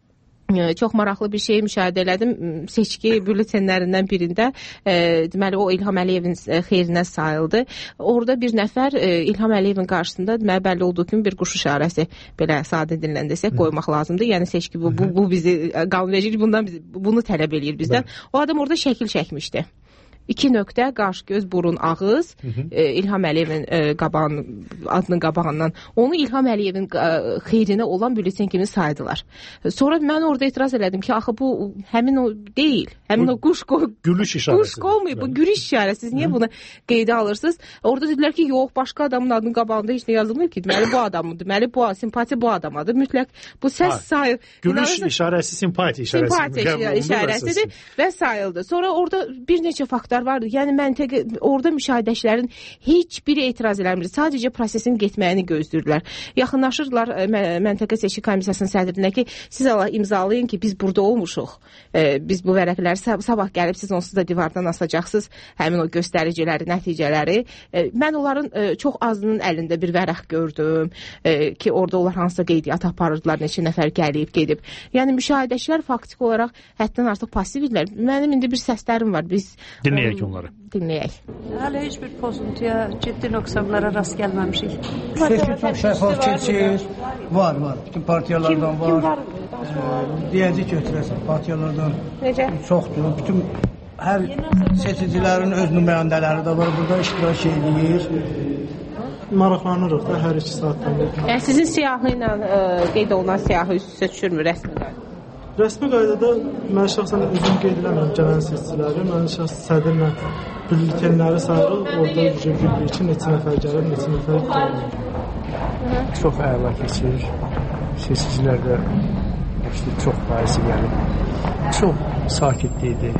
çox maraqlı bir şey müşahidə elədim. Seçki bülletenlərindən birində e, deməli o İlham Əliyevin xeyrinə sayıldı. Orada bir nəfər e, İlham Əliyevin qarşısında deməli bəlli olduğu kimi bir quş işarəsi belə sadə dillə desək qoymaq lazımdır. Yəni seçki bu bu, bu bizi qanunvericilik bundan bunu tələb eləyir bizdən. O adam orada şəkil çəkmişdi. İki nöqtə, qaş, göz, burun, ağız, hı -hı. E, İlham Əliyevin e, qabağın, adının qabağından. Onu İlham Əliyevin e, xeyrinə olan bülletin kimi saydılar. Sonra mən orada etiraz elədim ki, axı bu həmin o deyil. Həmin bu, o quş qoy, gülüş işarəsi. Quş qoymayıb, bu gülüş işarəsi. Siz niyə bunu qeydə alırsınız? Orada dedilər ki, yox, başqa adamın adının qabağında heç nə yazılmır ki. Deməli bu adamın, deməli bu simpatiya bu adamadır. Mütləq bu səs sayı. Gülüş inanırsın, işarəsi simpatiya işarəsi. Simpatiya işarəsidir və sayıldı. Sonra orada bir neçə faktor vardı. Yəni məntəqə orada müşahidəçilərin heç biri etiraz eləmir. Sadəcə prosesin getməyini gözləyirlər. Yaxınlaşırlar ə, məntəqə seçki komissiyasının sədrinə ki, siz Allah imzalayın ki, biz burada olmuşuq. E, biz bu vərəqləri sab sabah gəlib siz onsuz da divardan asacaqsınız. Həmin o göstəriciləri, nəticələri. E, mən onların e, çox azının əlində bir vərəq gördüm e, ki, orada onlar hansısa qeydiyyat aparırdılar, neçə nəfər gəlib, gedib. Yəni müşahidəçilər faktiki olaraq həddən artıq passivdirlər. Mənim indi bir səslərim var. Biz dinləyək onları. Dinləyək. Hələ heç bir pozuntuya, ciddi nöqsanlara rast gəlməmişik. Seçki çox şəffaf keçir. Var, var. Bütün partiyalardan var. Kim var? Deyəcək götürəsən. Partiyalardan Necə? çoxdur. Bütün hər seçicilərin öz nümayəndələri də var. Burada iştirak edir. Maraqlanırıq da hər iki saatdan. Yəni sizin siyahı ilə ə, qeyd olunan siyahı üst-üstə düşürmür rəsmi qayda? Rəsmi qaydada mən şəxsən özüm qeyd eləmirəm gələn seçiciləri. Mən şəxs sədrlə bülletenləri sayırıq. Orada bildirir ki, neçə nəfər gəlir, neçə nəfər gəlir. Çox əla keçir. Seçicilər də işte, çox faizi gəlir. Çox sakitlikdir.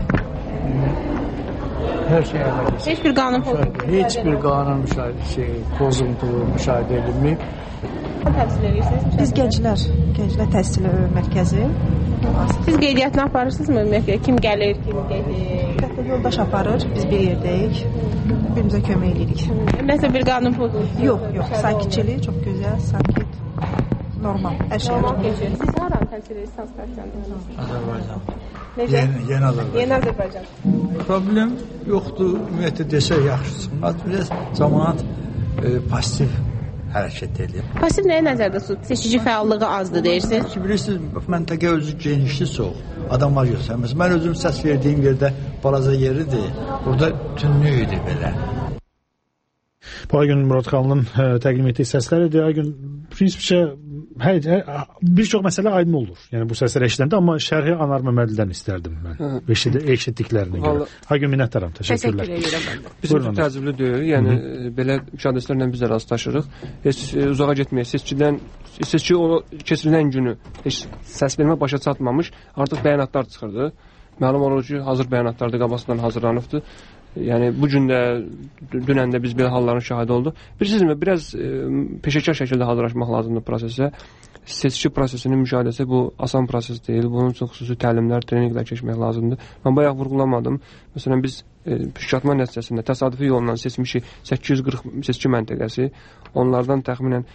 Hər şey əla keçir. Heç bir qanun pozuntusu. Heç bir qanun müşahidə şey, pozuntu müşahidə edilmir. Təmsil edirsiniz? Biz gənclər, gənclər təhsili mərkəzi. Siz qeydiyyatını aparırsınızmı? Kim gəlir, kim gedir? Qətlət yoldaş aparır, biz bir yerdəyik. Birimizə kömək edirik. Məsələn, bir qanun pozuntusu? Yox, yox, sakitçilik, çox gözəl, sakit, normal, hər şey. Normal keçir. Siz haranı təmsil edirsiniz partiyanda? Azərbaycan. Necə? Yeni, yeni Azərbaycan. Yeni Azərbaycan. Problem yoxdur, ümumiyyətlə desək yaxşı çıxmaz. Biraz cəmaət e, pasiv hərəkət edir. Pasiv nəyə nəzərdə tutulur? Seçici fəallığı azdır deyirsiniz? Ki, bilirsiniz, məntəqə özü genişli çox. Adamlar göstərməz. Mən özüm səs verdiyim yerdə balaca yeridir. Burada tünlük idi belə. Bu Aygün Muradxanlının təqdim etdiyi səslər idi. Aygün, prinsipcə hər, hər, bir çox məsələ aydın olur. Yəni bu səsləri eşidəndə, amma şərhi Anar Məmmədlidən istərdim mən. Eşitdiklərinə görə. Aygün, minnətdaram. Təşəkkürlər. Təşəkkür edirəm. Bizim üçün təəccüblü deyil. Yəni Hı -hı. belə müşahidəçilərlə biz də rastlaşırıq. Heç uzağa getməyək. Seçkidən seçki o keçirilən günü heç səs vermə başa çatmamış, artıq bəyanatlar çıxırdı. Məlum olur ki, hazır bəyanatlar da qabaqcadan hazırlanıbdı. Yəni bu gün də dünən də biz belə halların şahidi olduq. Bilirsinizmi, biraz e, peşəkar şəkildə hazırlaşmaq lazımdır prosesə. seçki prosesinin müşahidəsi bu asan proses deyil. Bunun üçün xüsusi təlimlər, treninqlər keçmək lazımdır. Mən bayaq vurğulamadım. Məsələn, biz e, püşkatma nəticəsində təsadüfi yolla seçmişik səkkiz yüz qırx seçki məntəqəsi. Onlardan təxminən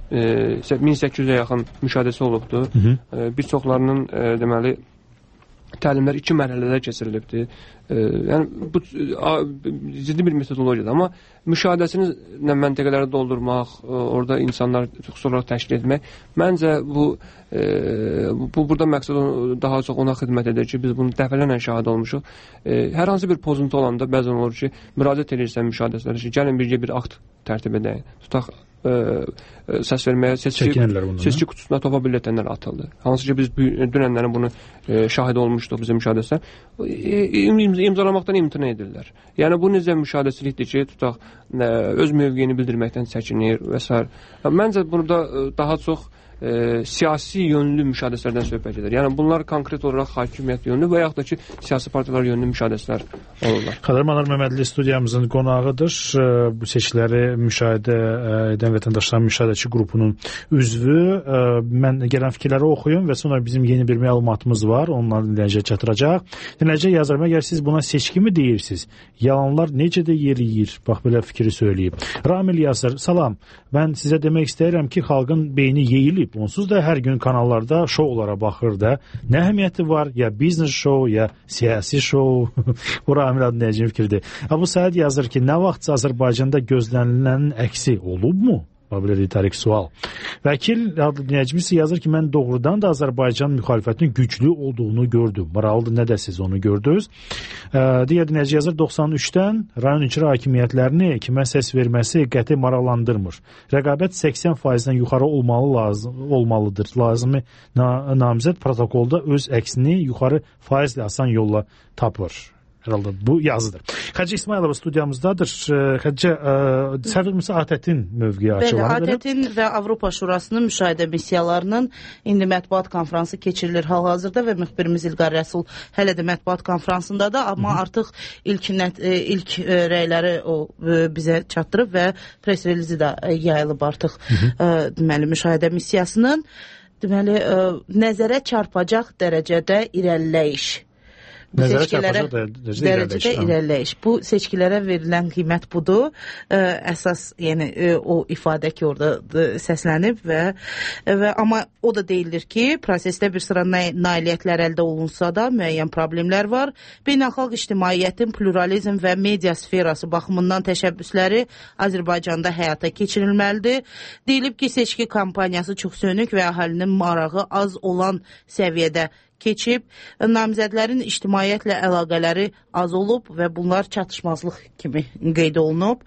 e, min səkkiz yüzə yaxın müşahidəsi olubdur. E, bir çoxlarının e, deməli təlimlər iki mərhələdə keçirilibdir. E, yəni bu a, ciddi bir metodologiyadır, amma müşahidəsini məntəqələri doldurmaq, e, orada insanlar xüsusi olaraq təşkil etmək, məncə bu e, bu burada məqsəd daha çox ona xidmət edir ki, biz bunu dəfələrlə şahid olmuşuq. E, hər hansı bir pozuntu olanda bəzən olur ki, müraciət edirsən müşahidəçilərə ki, gəlin birgə bir akt tərtib edək. Tutaq Ə, ə, səs verməyə seçki, seçki qutusuna topa bülletenlər atıldı. Hansı ki biz dünənlərin bunu ə, şahid olmuşduq bizim müşahidəçilər. İm, imzalamaqdan imtina edirlər. Yəni bu necə müşahidəçilikdir ki, tutaq ə, öz mövqeyini bildirməkdən çəkinir və s. Məncə burada ə, daha çox E, siyasi yönlü müşahidələrdən söhbət edir. Yəni bunlar konkret olaraq hakimiyyət yönlü və yaxud da ki, siyasi partiyalar yönlü müşahidələr olurlar. Xadırmanar Məmmədli studiyamızın qonağıdır. Bu seçkiləri müşahidə edən vətəndaşların müşahidəçi qrupunun üzvü. Mən gələn fikirləri oxuyum və sonra bizim yeni bir məlumatımız var. Onları dinləyicə çatdıracaq. Dinləyicə yazarım, əgər siz buna seçki mi deyirsiniz? Yalanlar necə də yeriyir? Bax, belə fikri söyləyib. Ramil yazır, salam. Mən sizə demək istəyirəm ki, xalqın beyni yeyilib. Onsuz da hər gün kanallarda şoulara baxır da. Nə əhəmiyyəti var? Ya biznes şou, ya siyasi şou. Bu Ramil adlı necə fikirdir. Bu Səid yazır ki, nə vaxt Azərbaycanda gözlənilənin əksi olubmu? Belə ritorik sual. Vəkil adlı dinləyicimiz yazır ki, mən doğrudan da Azərbaycan müxalifətinin güclü olduğunu gördüm. Maraqlıdır, nə də siz onu gördünüz. Digər dinləyici yazır, doxsan üçdən rayon icra hakimiyyətlərini kimə səs verməsi qəti maraqlandırmır. Rəqabət səksən faizdən yuxarı olmalı lazım, olmalıdır. Lazımi namizəd protokolda öz əksini yuxarı faizlə asan yolla tapır. Herhalde bu yazıdır. Xəcə İsmailova studiyamızdadır. Xəcə, səvirmisi ATƏT-in mövqeyi açıqlanır. Bəli, ATƏT-in və Avropa Şurasının müşahidə missiyalarının indi mətbuat konfransı keçirilir hal-hazırda və müxbirimiz İlqar Rəsul hələ də mətbuat konfransındadır, amma Hı-hı. artıq ilk, nət, ilk rəyləri o bizə çatdırıb və pres relizi də yayılıb artıq Hı-hı. deməli müşahidə missiyasının deməli nəzərə çarpacaq dərəcədə irəliləyiş. Bu Nəzərə seçkilərə dərəcədə irəliləyiş. Bu seçkilərə verilən qiymət budur. Ə, əsas, yəni ə, o ifadə ki, orada ə, səslənib və, və amma o da deyilir ki, prosesdə bir sıra nailiyyətlər əldə olunsa da müəyyən problemlər var. Beynəlxalq ictimaiyyətin pluralizm və media sferası baxımından təşəbbüsləri Azərbaycanda həyata keçirilməlidir. Deyilib ki, seçki kampaniyası çox sönük və əhalinin marağı az olan səviyyədə keçib, namizədlərin ictimaiyyətlə əlaqələri az olub və bunlar çatışmazlıq kimi qeyd olunub.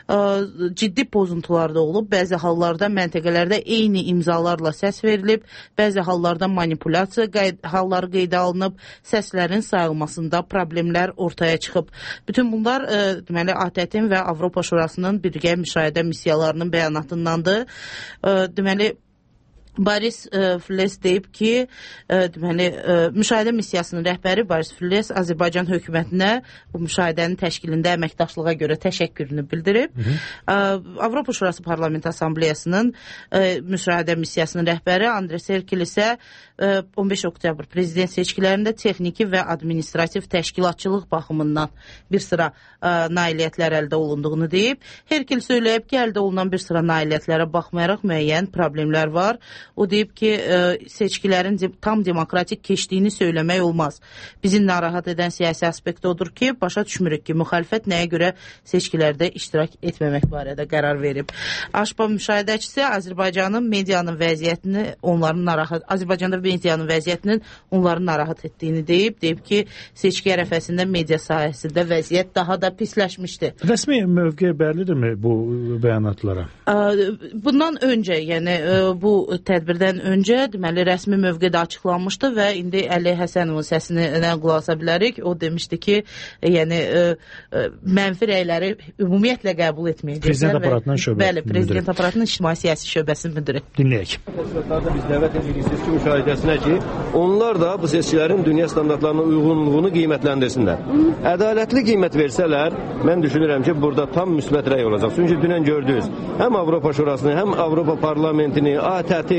Ciddi pozuntular da olub. Bəzi hallarda məntəqələrdə eyni imzalarla səs verilib, bəzi hallarda manipulyasiya qeyd, halları qeydə alınıb, səslərin sayılmasında problemlər ortaya çıxıb. Bütün bunlar deməli ATƏT-in və Avropa Şurasının birgə müşahidə missiyalarının bəyanatındandır. Deməli Boris e, Files deyib ki, e, deməli, e, müşahidə missiyasının rəhbəri Boris Files Azərbaycan hökumətinə bu müşahidənin təşkilində əməkdaşlığa görə təşəkkürünü bildirib. Hı -hı. E, Avropa Şurası Parlament Assambleyasının e, müşahidə missiyasının rəhbəri Andrey Serkil isə e, on beş oktyabr prezident seçkilərində texniki və administrativ təşkilatçılıq baxımından bir sıra e, nailiyyətlər əldə olunduğunu deyib. Herkil söyləyib ki, əldə olunan bir sıra nailiyyətlərə baxmayaraq müəyyən problemlər var. O deyib ki, e, seçkilərin tam demokratik keçdiyini söyləmək olmaz. Bizi narahat edən siyasi aspekt odur ki, başa düşmürük ki, müxalifət nəyə görə seçkilərdə iştirak etməmək barədə qərar verib. Aşpa müşahidəçisi Azərbaycanın medianın vəziyyətini onların narahat, Azərbaycanda medianın vəziyyətinin onların narahat etdiyini deyib. Deyib ki, seçki ərəfəsində media sahəsində vəziyyət daha da pisləşmişdi. Rəsmi mövqe bəllidirmi bu bəyanatlara? E, bundan öncə, yəni e, bu tədbirdən öncə deməli rəsmi mövqedə açıqlanmışdı və indi Əli Həsənovun səsinə qulaq asa bilərik. O demişdi ki, yəni ə, ə, mənfi rəyləri ümumiyyətlə qəbul etməyəcəklər. Prezident aparatının şöbə. Bəli, prezident aparatının ictimai siyasi şöbəsinin müdiri. Dinləyək. Biz dəvət edirik seçki müşahidəsinə ki, onlar da bu seçkilərin dünya standartlarına uyğunluğunu qiymətləndirsinlər. Ədalətli qiymət versələr, mən düşünürəm ki, burada tam müsbət rəy olacaq. Çünki dünən gördünüz, həm Avropa Şurasını, həm Avropa Parlamentini, ATƏT-i,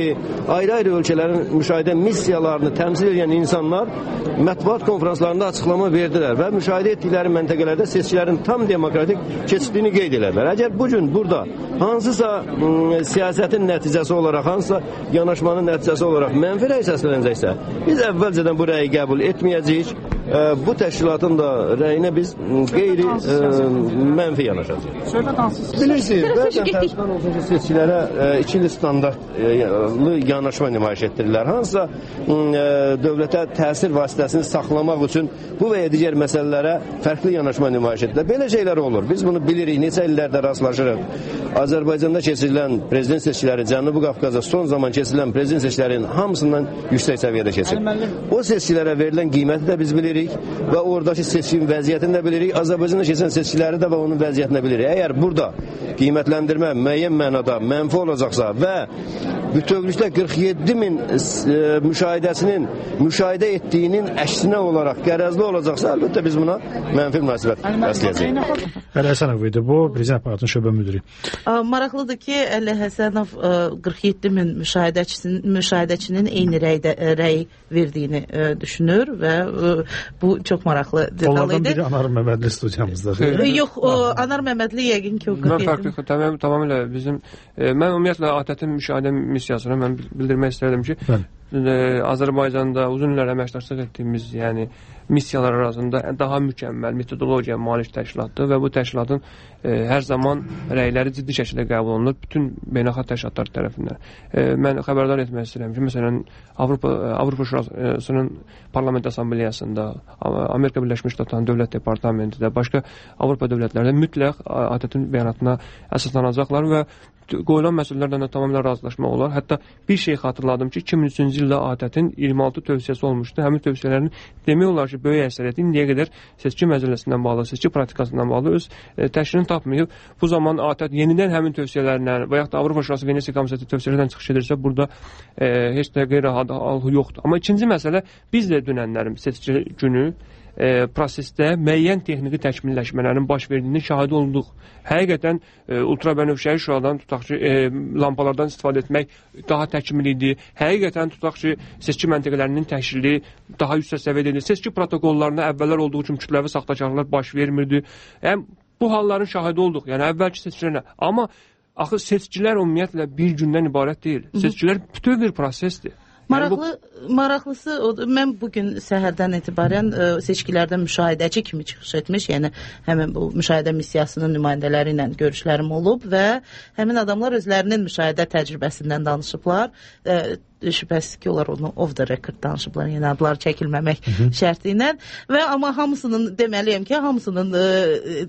qeyri, ayrı-ayrı ölkələrin müşahidə missiyalarını təmsil edən insanlar mətbuat konferanslarında açıqlama verdilər və müşahidə etdikləri məntəqələrdə seçkilərin tam demokratik keçdiyini qeyd edilər. Əgər bu gün burada hansısa ə, siyasətin nəticəsi olaraq, hansısa yanaşmanın nəticəsi olaraq mənfi rəy səslənəcəksə, biz əvvəlcədən bu rəyi qəbul etməyəcəyik. Ə, bu təşkilatın da rəyinə biz qeyri ə, mənfi yanaşacağıq. Söhbət hansı? Bilirsiniz, bəzən təşkilat olsun ki, seçkilərə ə, ikili standartlı yanaşma nümayiş etdirirlər. Hansısa ə, dövlətə təsir vasitəsini saxlamaq üçün bu və ya digər məsələlərə fərqli yanaşma nümayiş etdirirlər. Belə şeylər olur. Biz bunu bilirik, neçə illərdə rastlaşırıq. Azərbaycanda keçirilən prezident seçkiləri, Cənubi Qafqazda son zaman keçirilən prezident seçkilərinin hamısından yüksək səviyyədə keçir. O seçkilərə verilən qiyməti də biz bilirik və oradakı seçkin vəziyyətini də bilirik. Azərbaycanda keçən seçkiləri də və onun vəziyyətini də bilirik. Əgər burada qiymətləndirmə müəyyən mənada mənfi olacaqsa və bütövlükdə qırx yeddi min e, müşahidəsinin müşahidə etdiyinin əksinə olaraq qərəzli olacaqsa, əlbəttə biz buna mənfi münasibət bəsləyəcəyik. Əli Həsənov idi bu, Prezident Aparatının şöbə müdiri. Maraqlıdır ki, Əli Həsənov qırx yeddi min müşahidəçinin, müşahidəçinin eyni rəydə, rəy verdiyini düşünür və bu çox maraqlı detal idi. Onlardan biri Anar Məmmədli studiyamızdadır. Yox, o, Anar Məmmədli yəqin ki, o qırx yeddi min. Mən fərqli, tamamilə bizim, e, mən ümumiyyətlə ATƏT-in müşahidə missiyasına mən bildirmək istərdim ki, e, Azərbaycanda uzun illər əməkdaşlıq etdiyimiz, yəni missiyalar arasında daha mükəmməl metodologiyaya malik təşkilatdır və bu təşkilatın e, hər zaman rəyləri ciddi şəkildə qəbul olunur bütün beynəlxalq təşkilatlar tərəfindən. E, mən xəbərdar etmək istəyirəm ki, məsələn Avropa Avropa Şurasının Parlament Assambleyasında, Amerika Birləşmiş Ştatlarının Dövlət Departamentində, başqa Avropa dövlətlərində mütləq ATƏT-in bəyanatına əsaslanacaqlar və qoyulan məsələlərdən də tamamilə razılaşma olar. Hətta bir şey xatırladım ki, iki min üçüncü ildə ATƏT-in iyirmi altı tövsiyəsi olmuşdu. Həmin tövsiyələrin demək olar ki, böyük əksəriyyəti indiyə qədər seçki məcəlləsindən bağlı, seçki praktikasından bağlı öz e, təşkirini tapmayıb. Bu zaman ATƏT yenidən həmin tövsiyələrindən və yaxud da Avropa Şurası Venesiya Komissiyası tövsiyələrdən çıxış edirsə, burada e, heç də qeyri-adi alğı yoxdur. Amma ikinci məsələ, biz də dünənlərin seçki günü E, prosesdə müəyyən texniki təkmilləşmələrin baş verdiyini şahidi olduq. Həqiqətən e, ultrabənövşəyi şüadan tutaq ki, e, lampalardan istifadə etmək daha təkmil idi. Həqiqətən tutaq ki, seçki məntəqələrinin təşkili daha yüksək səviyyədə idi. Seçki protokollarında əvvəllər olduğu kimi kütləvi saxtakarlıqlar baş vermirdi. Yəni, bu halların şahidi olduq. Yəni, əvvəlki seçkilərlə. Amma axı seçkilər ümumiyyətlə bir gündən ibarət deyil. Seçkilər bütöv bir prosesdir. Maraqlı, maraqlısı odur. Mən bugün səhərdən etibarən ə, seçkilərdə müşahidəçi kimi çıxış etmiş, yəni həmin bu müşahidə missiyasının nümayəndələri ilə görüşlərim olub və həmin adamlar özlərinin müşahidə təcrübəsindən danışıblar. Ə, şübhəsiz ki, onlar onu off the record danışıblar, yəni adlar çəkilməmək Hı -hı. şərti ilə və amma hamısının, deməliyəm ki, hamısının ə,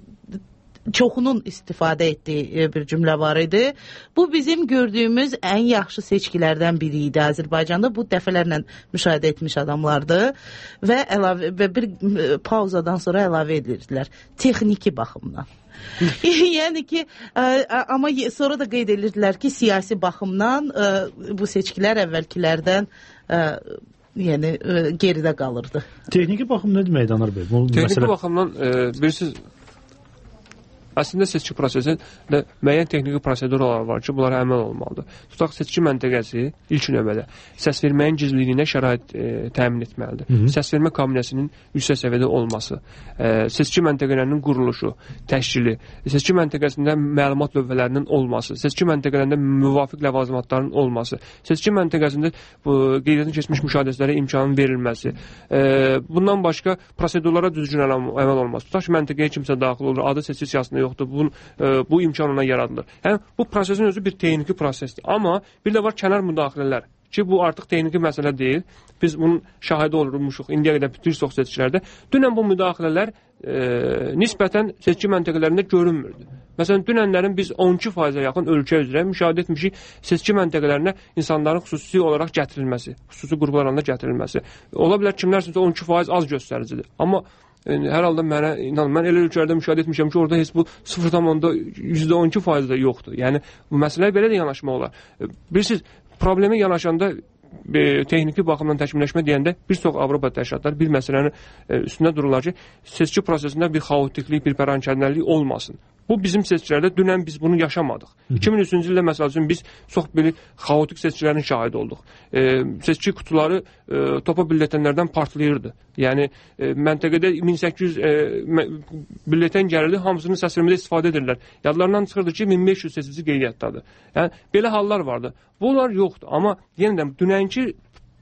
çoxunun istifadə etdiyi bir cümlə var idi. Bu bizim gördüyümüz ən yaxşı seçkilərdən biri idi Azərbaycanda. Bu dəfələrlə müşahidə etmiş adamlardı və əlavə və bir pauzadan sonra əlavə edirdilər. Texniki baxımdan. Yəni ki, ə, amma sonra da qeyd edirdilər ki, siyasi baxımdan ə, bu seçkilər əvvəlkilərdən ə, yəni ə, geridə qalırdı. Texniki baxım nə deməkdir Anar bəy? Bu Texniki məsələ... baxımdan ə, bilirsiniz, əslində seçki prosesində müəyyən texniki prosedurlar var ki, bunlara əməl olmalıdır. Tutaq seçki məntəqəsi ilk növbədə səsverməyin gizliliyinə şərait e, təmin etməlidir. Hı -hı. Səsvermə kabinəsinin yüksək səviyyədə olması, e, seçki məntəqələrinin quruluşu, təşkili, seçki məntəqəsində məlumat lövhələrinin olması, seçki məntəqələrində müvafiq ləvazimatların olması, seçki məntəqəsində qeydiyyatın keçmiş müşahidəçilərə imkanın verilməsi, e, bundan başqa prosedurlara düzgün əməl olması. Tutaq ki, məntəqəyə kimsə daxil olur, adı seçki siyasətində yoxdur, bu, e, bu imkan ona yaradılır. Həm bu prosesin özü bir texniki prosesdir. Amma bir də var kənar müdaxilələr ki, bu artıq texniki məsələ deyil. Biz bunun şahidi olurmuşuq indiyə qədər bütün çox seçkilərdə. Dünən bu müdaxilələr e, nisbətən seçki məntəqələrində görünmürdü. Məsələn, dünənlərin biz on iki faiza yaxın ölkə üzrə müşahidə etmişik seçki məntəqələrinə insanların xüsusi olaraq gətirilməsi, xüsusi qruplar halında gətirilməsi. Ola bilər kimlərsə on iki faiz az göstəricidir. Amma Yəni, hər halda mənə, inan, mən elə ölkələrdə müşahidə etmişəm ki, orada heç bu sıfır tam yüzdə on iki faiz da yoxdur. Yəni, bu məsələyə belə də yanaşma olar. Bilirsiniz, problemi yanaşanda e, texniki baxımdan təkmilləşmə deyəndə bir çox Avropa təşkilatları bir məsələnin e, üstündə dururlar ki, seçki prosesində bir xaotiklik, bir pərankəndəlik olmasın. Bu Bu bizim seçkilərdə dünən biz bunu yaşamadıq. iki min üçüncü ildə məsəl üçün biz çox belə xaotik seçkilərin şahidi olduq. E, seçki kutuları e, topa bülletenlərdən partlayırdı. Yəni e, məntəqədə min səkkiz yüz e, bülleten gəlirdi, hamısının səsləmədə istifadə edirlər. Yadlarından çıxırdı ki, min beş yüz seçici qeydiyyatdadır. Yəni belə hallar vardı. Bunlar yoxdur, amma yenə də dünənki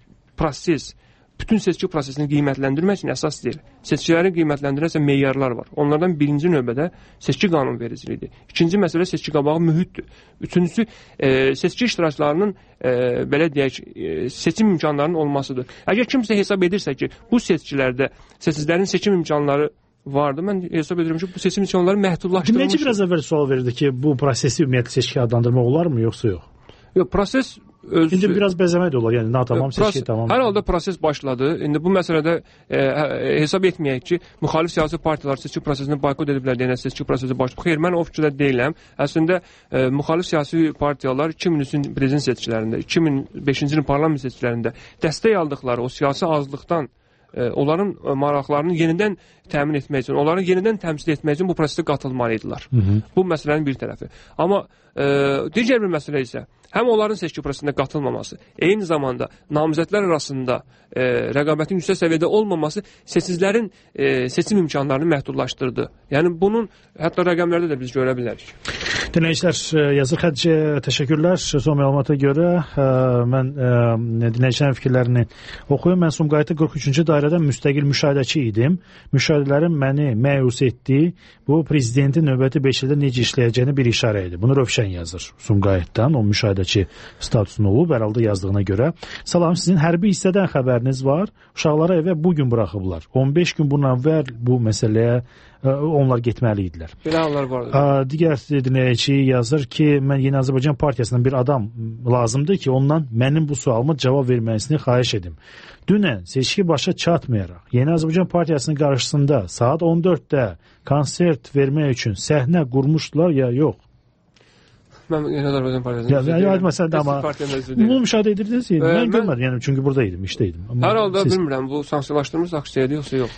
proses bütün seçki prosesini qiymətləndirmək üçün əsas deyil. Seçkiləri qiymətləndirəsə meyarlar var. Onlardan birinci növbədə seçki qanunvericiliyidir. İkinci məsələ seçki qabağı mühitdir. Üçüncüsü e, seçki iştirakçılarının e, belə deyək, e, seçim imkanlarının olmasıdır. Əgər kimsə hesab edirsə ki, bu seçkilərdə seçicilərin seçim imkanları vardı. Mən hesab edirəm ki, bu seçim imkanları məhdudlaşdırılmışdır. Dinləyici biraz əvvəl sual verdi ki, bu prosesi ümumiyyətlə seçki adlandırmaq olar mı, yoxsa yox? Yox, proses öz... İndi biraz bəzəmə də olar, yəni natamam seçki tamam. Hər halda proses başladı. İndi bu məsələdə e, hesab etməyək ki, müxalif siyasi partiyalar seçki prosesini boykot ediblər deyənə seçki prosesi başlayıb. Xeyr, mən o fikirdə deyiləm. Əslində e, müxalif siyasi partiyalar iki min üçüncü prezident seçkilərində, iki min beşinci ilin parlament seçkilərində dəstək aldıqları o siyasi azlıqdan e, onların maraqlarını yenidən təmin etmək üçün, onları yenidən təmsil etmək üçün bu prosesdə qatılmalıydılar. Hı -hı. Bu məsələnin bir tərəfi. Amma e, digər bir məsələ isə həm onların seçki prosesində qatılmaması, eyni zamanda namizədlər arasında e, rəqabətin yüksək səviyyədə olmaması seçicilərin e, seçim imkanlarını məhdudlaşdırdı. Yəni bunun hətta rəqəmlərdə də biz görə bilərik. Dinləyicilər, Yazır Xədicə təşəkkürlər. Son məlumata görə ə, mən ə, dinləyicilərin fikirlərini oxuyum. Mən Sumqayıtı qırx üçüncü dairədə müstəqil müşahidəçi idim. Müşahidələrim məni məyus etdi. Bu prezidentin növbəti beş ildə necə işləyəcəyini bir işarə idi. Bunu Rövşən yazır Sumqayıtdan. O müşahidəçi statusunu olub, hər halda yazdığına görə. Salam, sizin hərbi hissədən xəbəriniz var. Uşaqları evə bugün buraxıblar. on beş gün bundan əvvəl bu məsələyə onlar getməli idilər. Belə hallar vardır. Digər dinləyici yazır ki, mən Yeni Azərbaycan Partiyasından bir adam lazımdır ki, ondan mənim bu sualıma cavab verməsini xahiş edim. Dünən seçki başa çatmayaraq Yeni Azərbaycan Partiyasının qarşısında saat on dörddə konsert vermək üçün səhnə qurmuşdular ya yox? Mən Yeni Azərbaycan Partiyasının ya, məsələn, amma bunu müşahidə edirdiniz? Mən görmədim, yəni, çünki buradaydım, işdəydim. Hər halda siz... bilmirəm, bu sanksiyalaşdırılmış aksiyaydı yoxsa yox.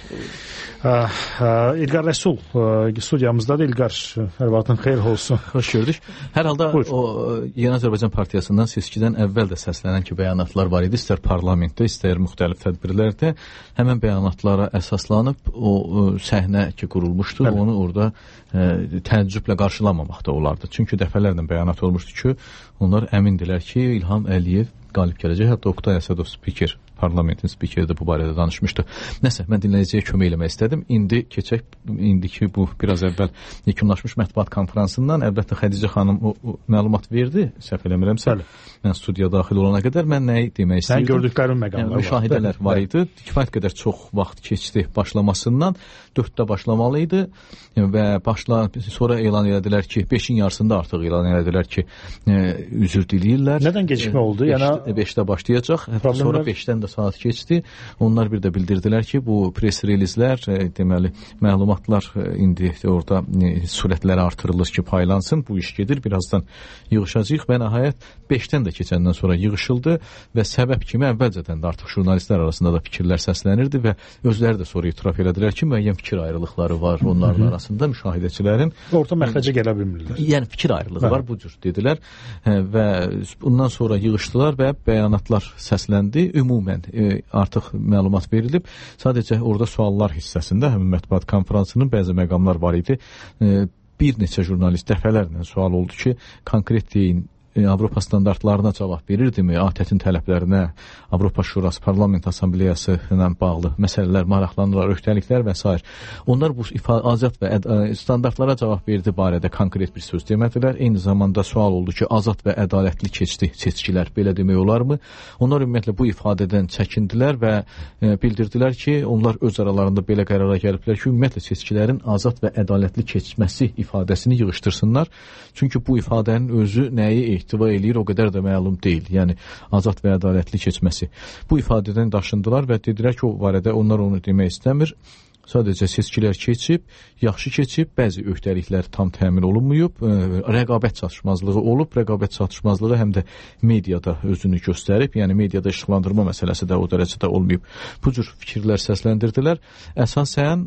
İlqar Rəsul studiyamızdadır. İlqar, hər vaxtın xeyir olsun. Xoş gördük. Hər halda Buyur. o Yeni Azərbaycan Partiyasından seçkidən əvvəl də səslənən ki, bəyanatlar var idi, istər parlamentdə, istər müxtəlif tədbirlərdə. Həmən bəyanatlara əsaslanıb o səhnə ki qurulmuşdu, Hələ. onu orada ə, təəccüblə qarşılamamaq da olardı. Çünki dəfələrlə bəyanat olmuşdu ki, onlar əmindilər ki, İlham Əliyev qalib gələcək. Hətta Oqtay Əsədov spiker, parlamentin spikeri də bu barədə danışmışdı. Nəsə, mən dinləyiciyə kömək eləmək istədim. İndi keçək, indiki bu biraz əvvəl yekunlaşmış mətbuat konferansından əlbəttə Xədicə xanım o, o məlumat verdi, səhv eləmirəmsə. Mən studiya daxil olana qədər mən nəyi demək istəyirdim? Sən gördüklərin məqamlar yəni, müşahidələr var idi. Kifayət qədər çox vaxt keçdi başlamasından. dörddə başlamalı idi və başla, sonra elan elədilər ki, beşin yarısında artıq elan elədilər ki, e, üzr diləyirlər. Nədən gecikmə oldu? Yəni beşdə başlayacaq. Sonra beşdən də saat keçdi. Onlar bir də bildirdilər ki, bu press relizlər, e, deməli, məlumatlar e, indi orada e, sürətləri artırılır ki, paylansın. Bu iş gedir. Birazdan yığışacağıq və nəhayət beşdən də keçəndən sonra yığışıldı və səbəb kimi əvvəlcədən də artıq jurnalistlər arasında da fikirlər səslənirdi və özləri də sonra itiraf elədilər ki, müəyyən fikir ayrılıqları var onların Hı -hı. arasında, müşahidəçilərin. Orta məxrəcə gələ bilmirlər. Yəni fikir ayrılığı Hə. var, bu cür dedilər və bundan sonra yığışdılar və bəyanatlar səsləndi. Ümumən e, artıq məlumat verilib. Sadəcə orada suallar hissəsində həmin mətbuat konferansının bəzi məqamlar var idi. E, bir neçə jurnalist dəfələrlə sual oldu ki, konkret deyin, Avropa standartlarına cavab verirdimi, A T Ə-in tələblərinə, Avropa Şurası Parlament Assambleyası ilə bağlı məsələlər, maraqlanırlar, öhdəliklər və s. Onlar bu azad və standartlara cavab verdi barədə konkret bir söz demədilər. Eyni zamanda sual oldu ki, azad və ədalətli keçdi seçkilər, belə demək olarmı? Onlar ümumiyyətlə bu ifadədən çəkindilər və e, bildirdilər ki, onlar öz aralarında belə qərara gəliblər ki, ümumiyyətlə seçkilərin azad və ədalətli keçməsi ifadəsini yığışdırsınlar. Çünki bu ifadənin özü nəyi ehtiva eləyir, o qədər də məlum deyil. Yəni, azad və ədalətli keçməsi. Bu ifadədən daşındılar və dedilər ki, o barədə onlar onu demək istəmir. Sadəcə seçkilər keçib, yaxşı keçib, bəzi öhdəliklər tam təmin olunmayıb, ə, rəqabət çatışmazlığı olub, rəqabət çatışmazlığı həm də mediada özünü göstərib, yəni mediada işıqlandırma məsələsi də o dərəcədə olmayıb. Bu cür fikirlər səsləndirdilər. Əsasən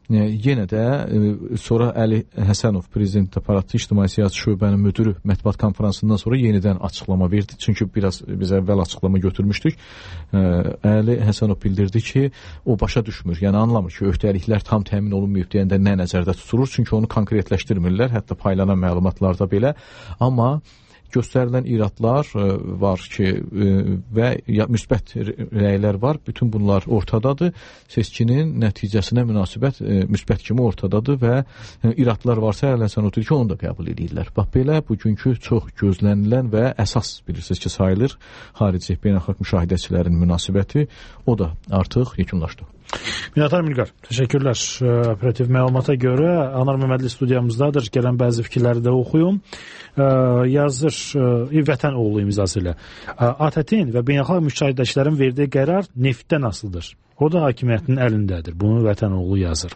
yenə də sonra Əli Həsənov prezident aparatı ictimai siyasi şöbənin müdürü mətbuat konfransından sonra yenidən açıqlama verdi. Çünki biraz biz əvvəl açıqlama götürmüşdük. Əli Həsənov bildirdi ki, o başa düşmür. Yəni anlamır ki, öhdəliklər tam təmin olunmayıb deyəndə nə nəzərdə tutulur. Çünki onu konkretləşdirmirlər, hətta paylanan məlumatlarda belə. Amma göstərilən iradlar var ki və müsbət rəylər var. Bütün bunlar ortadadır. Seçkinin nəticəsinə münasibət müsbət kimi ortadadır və iradlar varsa Əli Həsənov deyir ki, onu da qəbul edirlər. Bax belə bugünkü çox gözlənilən və əsas bilirsiniz ki, sayılır xarici beynəlxalq müşahidəçilərin münasibəti. O da artıq yekunlaşdı. Minatar Milqar, təşəkkürlər. Operativ məlumata görə Anar Məmmədli studiyamızdadır. Gələn bəzi fikirləri də oxuyum. Yazır Vətənoğlu imzası ilə. A T T-in və beynəlxalq müşahidəçilərin verdiyi qərar neftdən asılıdır. O da hakimiyyətin əlindədir. Bunu Vətənoğlu yazır.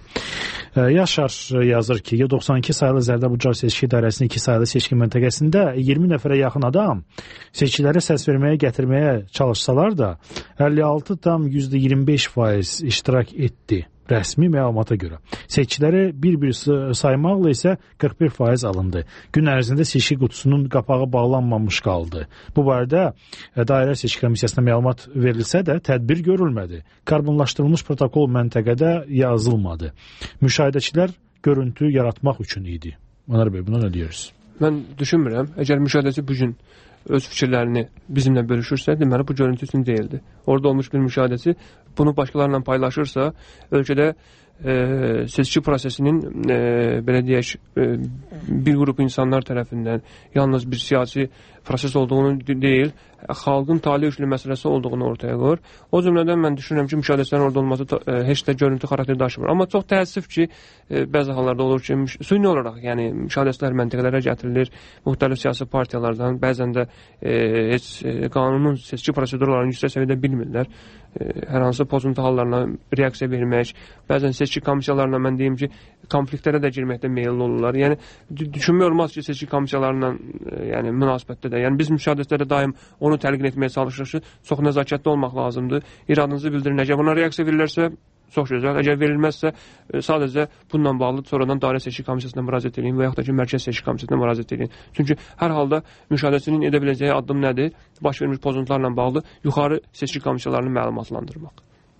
Yaşar yazır ki, doxsan iki sayılı Zərdəbucar seçki idarəsinin iki sayılı seçki məntəqəsində iyirmi nəfərə yaxın adam seçkiləri səs verməyə gətirməyə çalışsalar da əlli altı tam yüzdə iyirmi beş faiz iştirak etdi. Rəsmi məlumata görə. Seçkiləri bir-bir saymaqla isə qırx bir faiz alındı. Gün ərzində seçki qutusunun qapağı bağlanmamış qaldı. Bu barədə dairə seçki komissiyasına məlumat verilsə də tədbir görülmədi. Karbonlaşdırılmış protokol məntəqədə yazılmadı. Müşahidəçilər görüntü yaratmaq üçün idi. Anar bəy, buna nə deyirsiniz? Mən düşünmürəm. Əgər müşahidəçi bu gün öz fikirlərini bizimlə bölüşürsə, deməli bu görüntü üçün deyildi. Orada olmuş bir müşahidəçi bunu başqalarla paylaşırsa, ölkədə e, seçki prosesinin e, belə deyək, e, bir qrup insanlar tərəfindən yalnız bir siyasi proses olduğunu deyil, xalqın talih üçlü məsələsi olduğunu ortaya qoyur. O cümlədən mən düşünürəm ki, müşahidəçilərin orada olması e, heç də görüntü xarakteri daşımır. Amma çox təəssüf ki, e, bəzi hallarda olur ki, süni olaraq, yəni müşahidəçilər məntəqələrə gətirilir, müxtəlif siyasi partiyalardan, bəzən də e, heç e, qanunun seçki prosedurlarını yüksək səviyyədə bilmirlər. E, hər hansı pozuntu hallarına reaksiya vermək, bəzən seçki komissiyalarına mən deyim ki, konfliktlərə də girməkdə meyilli olurlar. Yəni düşünmək olmaz ki, seçki komissiyalarla e, yəni münasibətdə də. Yəni biz müşahidəçilərə daim onu təlqin etməyə çalışırıq ki, çox nəzakətli olmaq lazımdır. İradınızı bildirin. Əgər buna reaksiya verirlərsə, çox gözəl. Əgər verilməzsə, sadəcə bununla bağlı sonradan dairə seçki komissiyasına müraciət edin və yaxud da ki, mərkəz seçki komissiyasına müraciət edin. Çünki hər halda müşahidəçinin edə biləcəyi addım nədir? Baş vermiş pozuntularla bağlı yuxarı seçki komissiyalarını məlumatlandırmaq.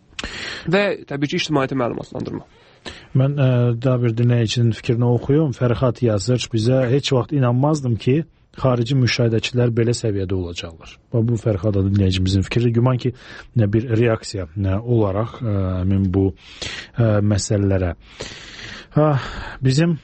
Və təbii ki, ictimaiyyəti məlumatlandırmaq. Mən ə, daha bir dinləyicinin fikrini oxuyum. Fərxat yazır bizə, heç vaxt inanmazdım ki, xarici müşahidəçilər belə səviyyədə olacaqlar. Bu Fərxad adlı dinləyicimizin fikri. Güman ki, nə bir reaksiya nə olaraq ə, min bu ə, məsələlərə. Ə, bizim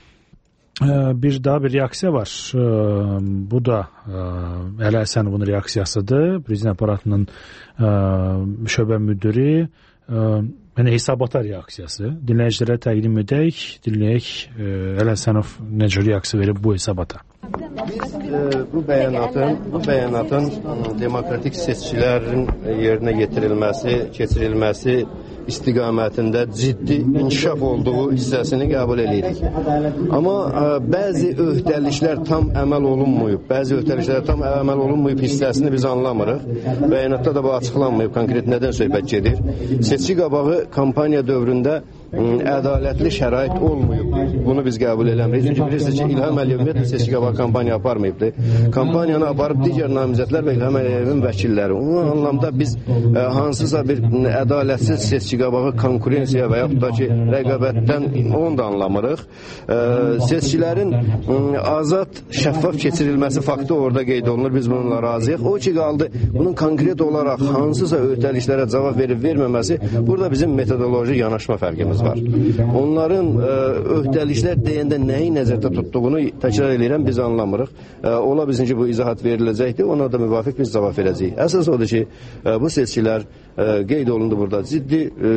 ə, bir daha bir reaksiya var. Ə, bu da ə, Əli Həsənovun reaksiyasıdır. Prezident aparatının ə, şöbə müdiri ə, yəni hesabata reaksiyası. Dinləyicilərə təqdim edək, dinləyək Əli Həsənov necə reaksiya verib bu hesabata. Biz e, bu bəyanatın, bu bəyanatın demokratik seçkilərin yerinə yetirilməsi, keçirilməsi istiqamətində ciddi inkişaf olduğu hissəsini qəbul edirik. Amma ə, bəzi öhdəliklər tam əməl olunmayıb, bəzi öhdəliklər tam əməl olunmayıb hissəsini biz anlamırıq. Bəyanatda da bu açıqlanmayıb, konkret nədən söhbət gedir. Seçki qabağı kampaniya dövründə ə, ədalətli şərait olmayıb. Bunu biz qəbul eləmirik. Çünki bilirsiniz ki, İlham Əliyev ümumiyyətlə seçki qabağı kampaniya aparmayıbdır. Kampaniyanı aparıb digər namizədlər və İlham Əliyevin vəkilləri. O anlamda biz ə, hansısa bir ədalətsiz seçki qabağı konkurensiya və yaxud da ki, rəqabətdən onu da anlamırıq. E, seçkilərin e, azad, şəffaf keçirilməsi faktı orada qeyd olunur. Biz bununla razıyıq. O ki, qaldı, bunun konkret olaraq hansısa öhdəliklərə cavab verib verməməsi, burada bizim metodoloji yanaşma fərqimiz var. Onların e, öhdəliklər deyəndə nəyi nəzərdə tutduğunu təkrar edirəm, biz anlamırıq. E, ola bilsin ki, bu izahat veriləcəkdir, ona da müvafiq biz cavab verəcəyik. Əsas odur ki, e, bu seçkilər e, qeyd olundu burada. Ciddi e,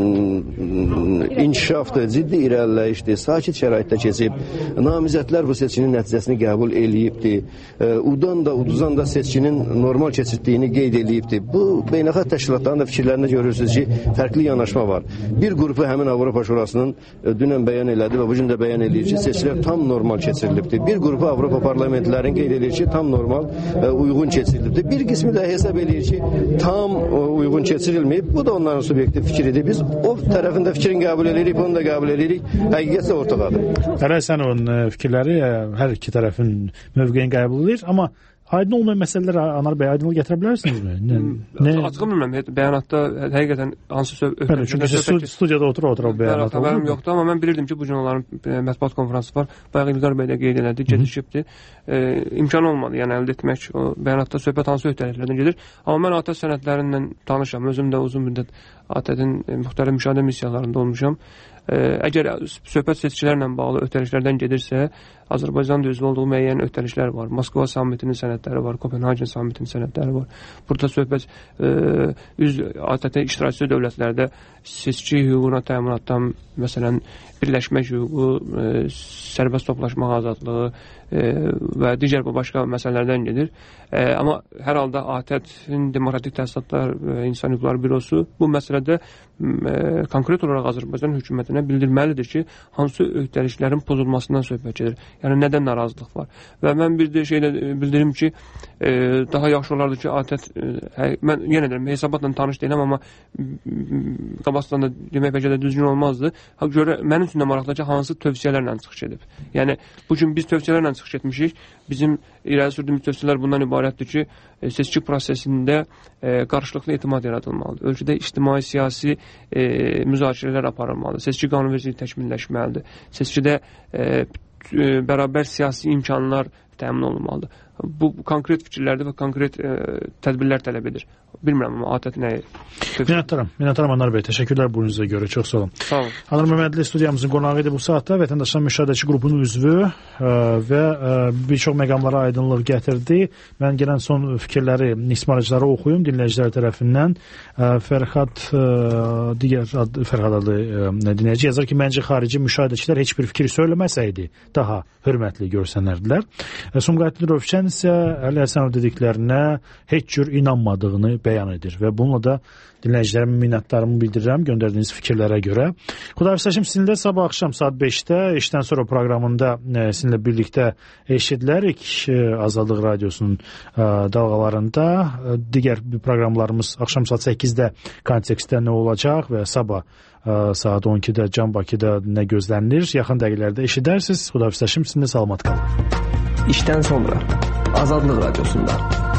inkişafdır, ciddi irəliləyişdir, sakit şəraitdə keçib. Namizədlər bu seçkinin nəticəsini qəbul eləyibdir. Udan da, uduzan da seçkinin normal keçirdiyini qeyd eləyibdir. Bu beynəlxalq təşkilatların da fikirlərində görürsünüz ki, fərqli yanaşma var. Bir qrupu həmin Avropa Şurasının dünən bəyan elədi və bu gün də bəyan edir ki, seçkilər tam normal keçirilibdir. Bir qrupu Avropa parlamentlərin qeyd edir ki, tam normal, uyğun keçirilibdir. Bir qismi də hesab edir ki, tam uyğun keçirilməyib. Bu da onların subyektiv fikridir. Biz o tərəfində fikrin qəbul edirik, bunu da qəbul edirik. Həqiqətlə ortadadır. Hələ sən onun fikirləri hər iki tərəfin mövqeyini qəbul edir, amma aydın olmayan məsələlər Anar bəy aydınlıq gətirə bilərsinizmi? Nə, nə... Açığı bilmirəm, bəyanatda həqiqətən hansı söhbət... Bəli, çünki siz studiyada oturur-oturur o bəyanat olur. Xəbərim yoxdur, amma mən bilirdim ki, bu gün onların mətbuat konfransı var. Bayaq İlqar bəy də qeyd elədi, gecikibdir. E, imkan olmadı, yəni əldə etmək. O bəyanatda söhbət hansı öhdəliklərdən gedir. Amma mən ATƏT sənədlərindən tanışam. Özüm də uzun müddət ATƏT-in müxtəlif müşahidə missiyalarında olmuşam. Ə, əgər söhbət seçkilərlə bağlı öhdəliklərdən gedirsə, Azərbaycanın da üzvü olduğu müəyyən öhdəliklər var. Moskva sammitinin sənədləri var, Kopenhagen sammitinin sənədləri var. Burada söhbət ə, üz ATƏT-ə iştirakçı dövlətlərdə seçki hüququna təminatdan, məsələn, birləşmək hüququ, ə, sərbəst toplaşmaq azadlığı ə, və digər bu başqa məsələlərdən gedir. Ə, amma hər halda ATƏT-in Demokratik Təsisatlar və İnsan Hüquqları Bürosu bu məsələdə ə, konkret olaraq Azərbaycan hökumətinə bildirməlidir ki, hansı öhdəliklərin pozulmasından söhbət gedir. Yəni, nədən narazılıq var? Və mən bir də şeylə bildirim ki, e, daha yaxşı olardı ki, ATƏT, e, mən yenə deyirəm, hesabatla tanış deyiləm, amma qabaqdan da demək bəlkə də düzgün olmazdı. Ha, görə, mənim üçün də maraqlı ki, hansı tövsiyələrlə çıxış edib. Yəni, bugün biz tövsiyələrlə çıxış etmişik. Bizim irəli sürdüyümüz tövsiyələr bundan ibarətdir ki, e, seçki prosesində e, qarşılıqlı etimad yaradılmalıdır. Ölkədə ictimai-siyasi e, müzakirələr aparılmalıdır. Seçki qanunvericiliyi təkmilləşməlidir. Seçkidə e, bərabər siyasi imkanlar təmin olunmalıdır. Bu konkret fikirlərdir və konkret e, tədbirlər tələb edir. Bilmirəm, amma ATƏT nəyi? Minnətdaram. Minnətdaram Anar bəy. Təşəkkürlər buyurunuza görə. Çox sağ olun. Sağ olun. Anar Məmmədli studiyamızın qonağı idi bu saatda. Vətəndaşlar müşahidəçi qrupunun üzvü ə, və ə, bir çox məqamlara aydınlıq gətirdi. Mən gələn son fikirləri, ismarıcıları oxuyum dinləyicilər tərəfindən. Ə, Fərhad ə, digər ad, Fərhad adlı ə, dinləyici yazır ki, məncə xarici müşahidəçilər heç bir fikir söyləməsəydi daha hörmətli görsənərdilər. Sumqayıtlı Rövşən isə Əli Həsənov dediklərinə heç cür inanmadığını bəyan edir və bununla da dinləyicilərimə minnətdarımı bildirirəm göndərdiyiniz fikirlərə görə. Xudafizləşim sizinlə sabah axşam saat beşdə işdən sonra proqramında e, sizinlə birlikdə eşidilərik e, Azadlıq Radiosunun e, dalğalarında. E, digər bir proqramlarımız axşam saat səkkizdə kontekstdə nə olacaq və sabah e, saat on ikidə Can Bakıda nə gözlənilir? Yaxın dəqiqələrdə eşidərsiniz. Xudafizləşim sizinlə salamat qalın. İşdən sonra Azadlıq Radiosunda.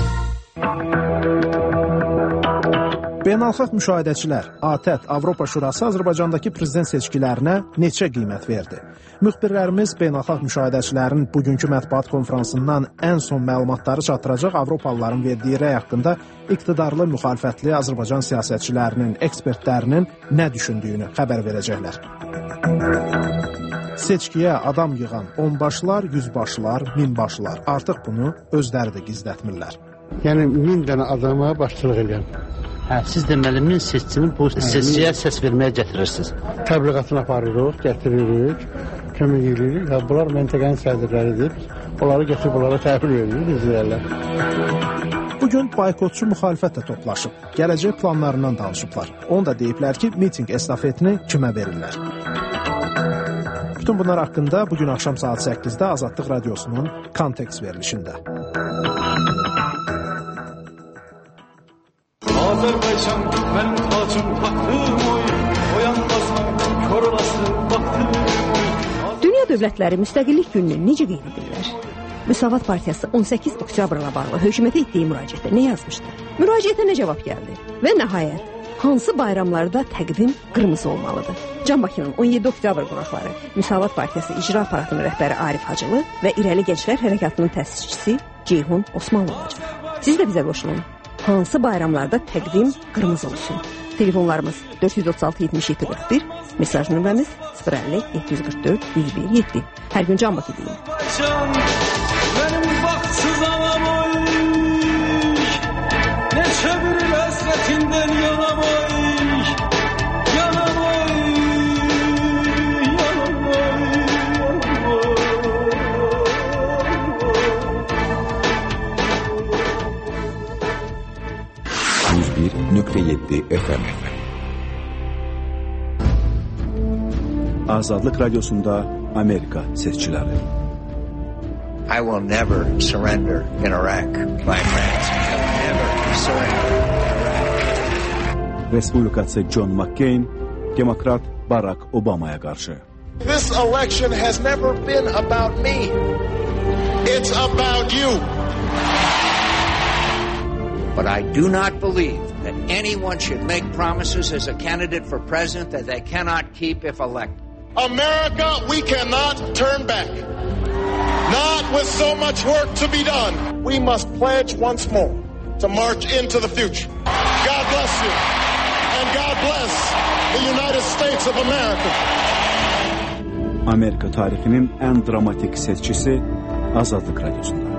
Beynəlxalq müşahidəçilər ATƏT Avropa Şurası Azərbaycandakı prezident seçkilərinə neçə qiymət verdi? Müxbirlərimiz beynəlxalq müşahidəçilərin bugünkü mətbuat konfransından ən son məlumatları çatdıracaq Avropalıların verdiyi rəy haqqında iqtidarlı müxalifətli Azərbaycan siyasətçilərinin, ekspertlərinin nə düşündüyünü xəbər verəcəklər. Seçkiyə adam yığan onbaşlar, yüzbaşlar, minbaşlar artıq bunu özləri də gizlətmirlər. Yəni min dənə adama başçılıq edən. Hə, siz deməli min seçicini bu seçkiyə səs verməyə gətirirsiniz. Təbliğatını aparırıq, gətiririk, kömək edirik. Və bunlar məntəqənin sədrləridir. Onları gətirib bunlara təhvil veririk, izləyərlər. Bugün boykotçu müxalifət də toplaşıb. Gələcək planlarından danışıblar. Onu da deyiblər ki, miting estafetini kimə verirlər. Bütün bunlar haqqında bugün axşam saat səkkizdə Azadlıq Radiosunun Kontekst verilişində. Azərbaycan mənim tacım taxtım oy, oyanmasam kör olasın baxtım oy. Dünya dövlətləri müstəqillik gününü necə qeyd edirlər? Müsavat Partiyası on səkkiz oktyabrla bağlı hökumətə etdiyi müraciətdə nə yazmışdı? Müraciətə nə cavab gəldi? Və nəhayət, hansı bayramlarda təqvim qırmızı olmalıdır? Can Bakının on yeddi oktyabr qonaqları Müsavat Partiyası icra aparatının rəhbəri Arif Hacılı və İrəli Gənclər Hərəkatının təsisçisi Ceyhun Osmanlı olacaq. Siz də bizə qoşulun. Hansı bayramlarda təqvim qırmızı olsun? Telefonlarımız dörd yüz otuz altı yetmiş yeddi qırx bir, mesaj nömrəmiz sıfır əlli yeddi yüz qırx dörd yüz bir yeddi. Hər gün Can Bakı deyin. Mənim baxsız anam oy, neçə bir həsrətindən yanam oy, yanam oy, yanam oy, yüz bir nöqtə yeddi F M. Azadlıq Radiosunda Amerika seçkiləri. I will never surrender in Iraq, my friends. I will never surrender in Iraq. Respublikaçı John McCain, Demokrat Barack Obama'ya qarşı. This election has never been about me. It's about you. But I do not believe that anyone should make promises as a candidate for president that they cannot keep if elected. America, we cannot turn back. Not with so much work to be done. We must pledge once more to march into the future. God bless you. And God bless the United States of America. Amerika tarixinin ən dramatik seçkisi Azadlıq Radiosunda.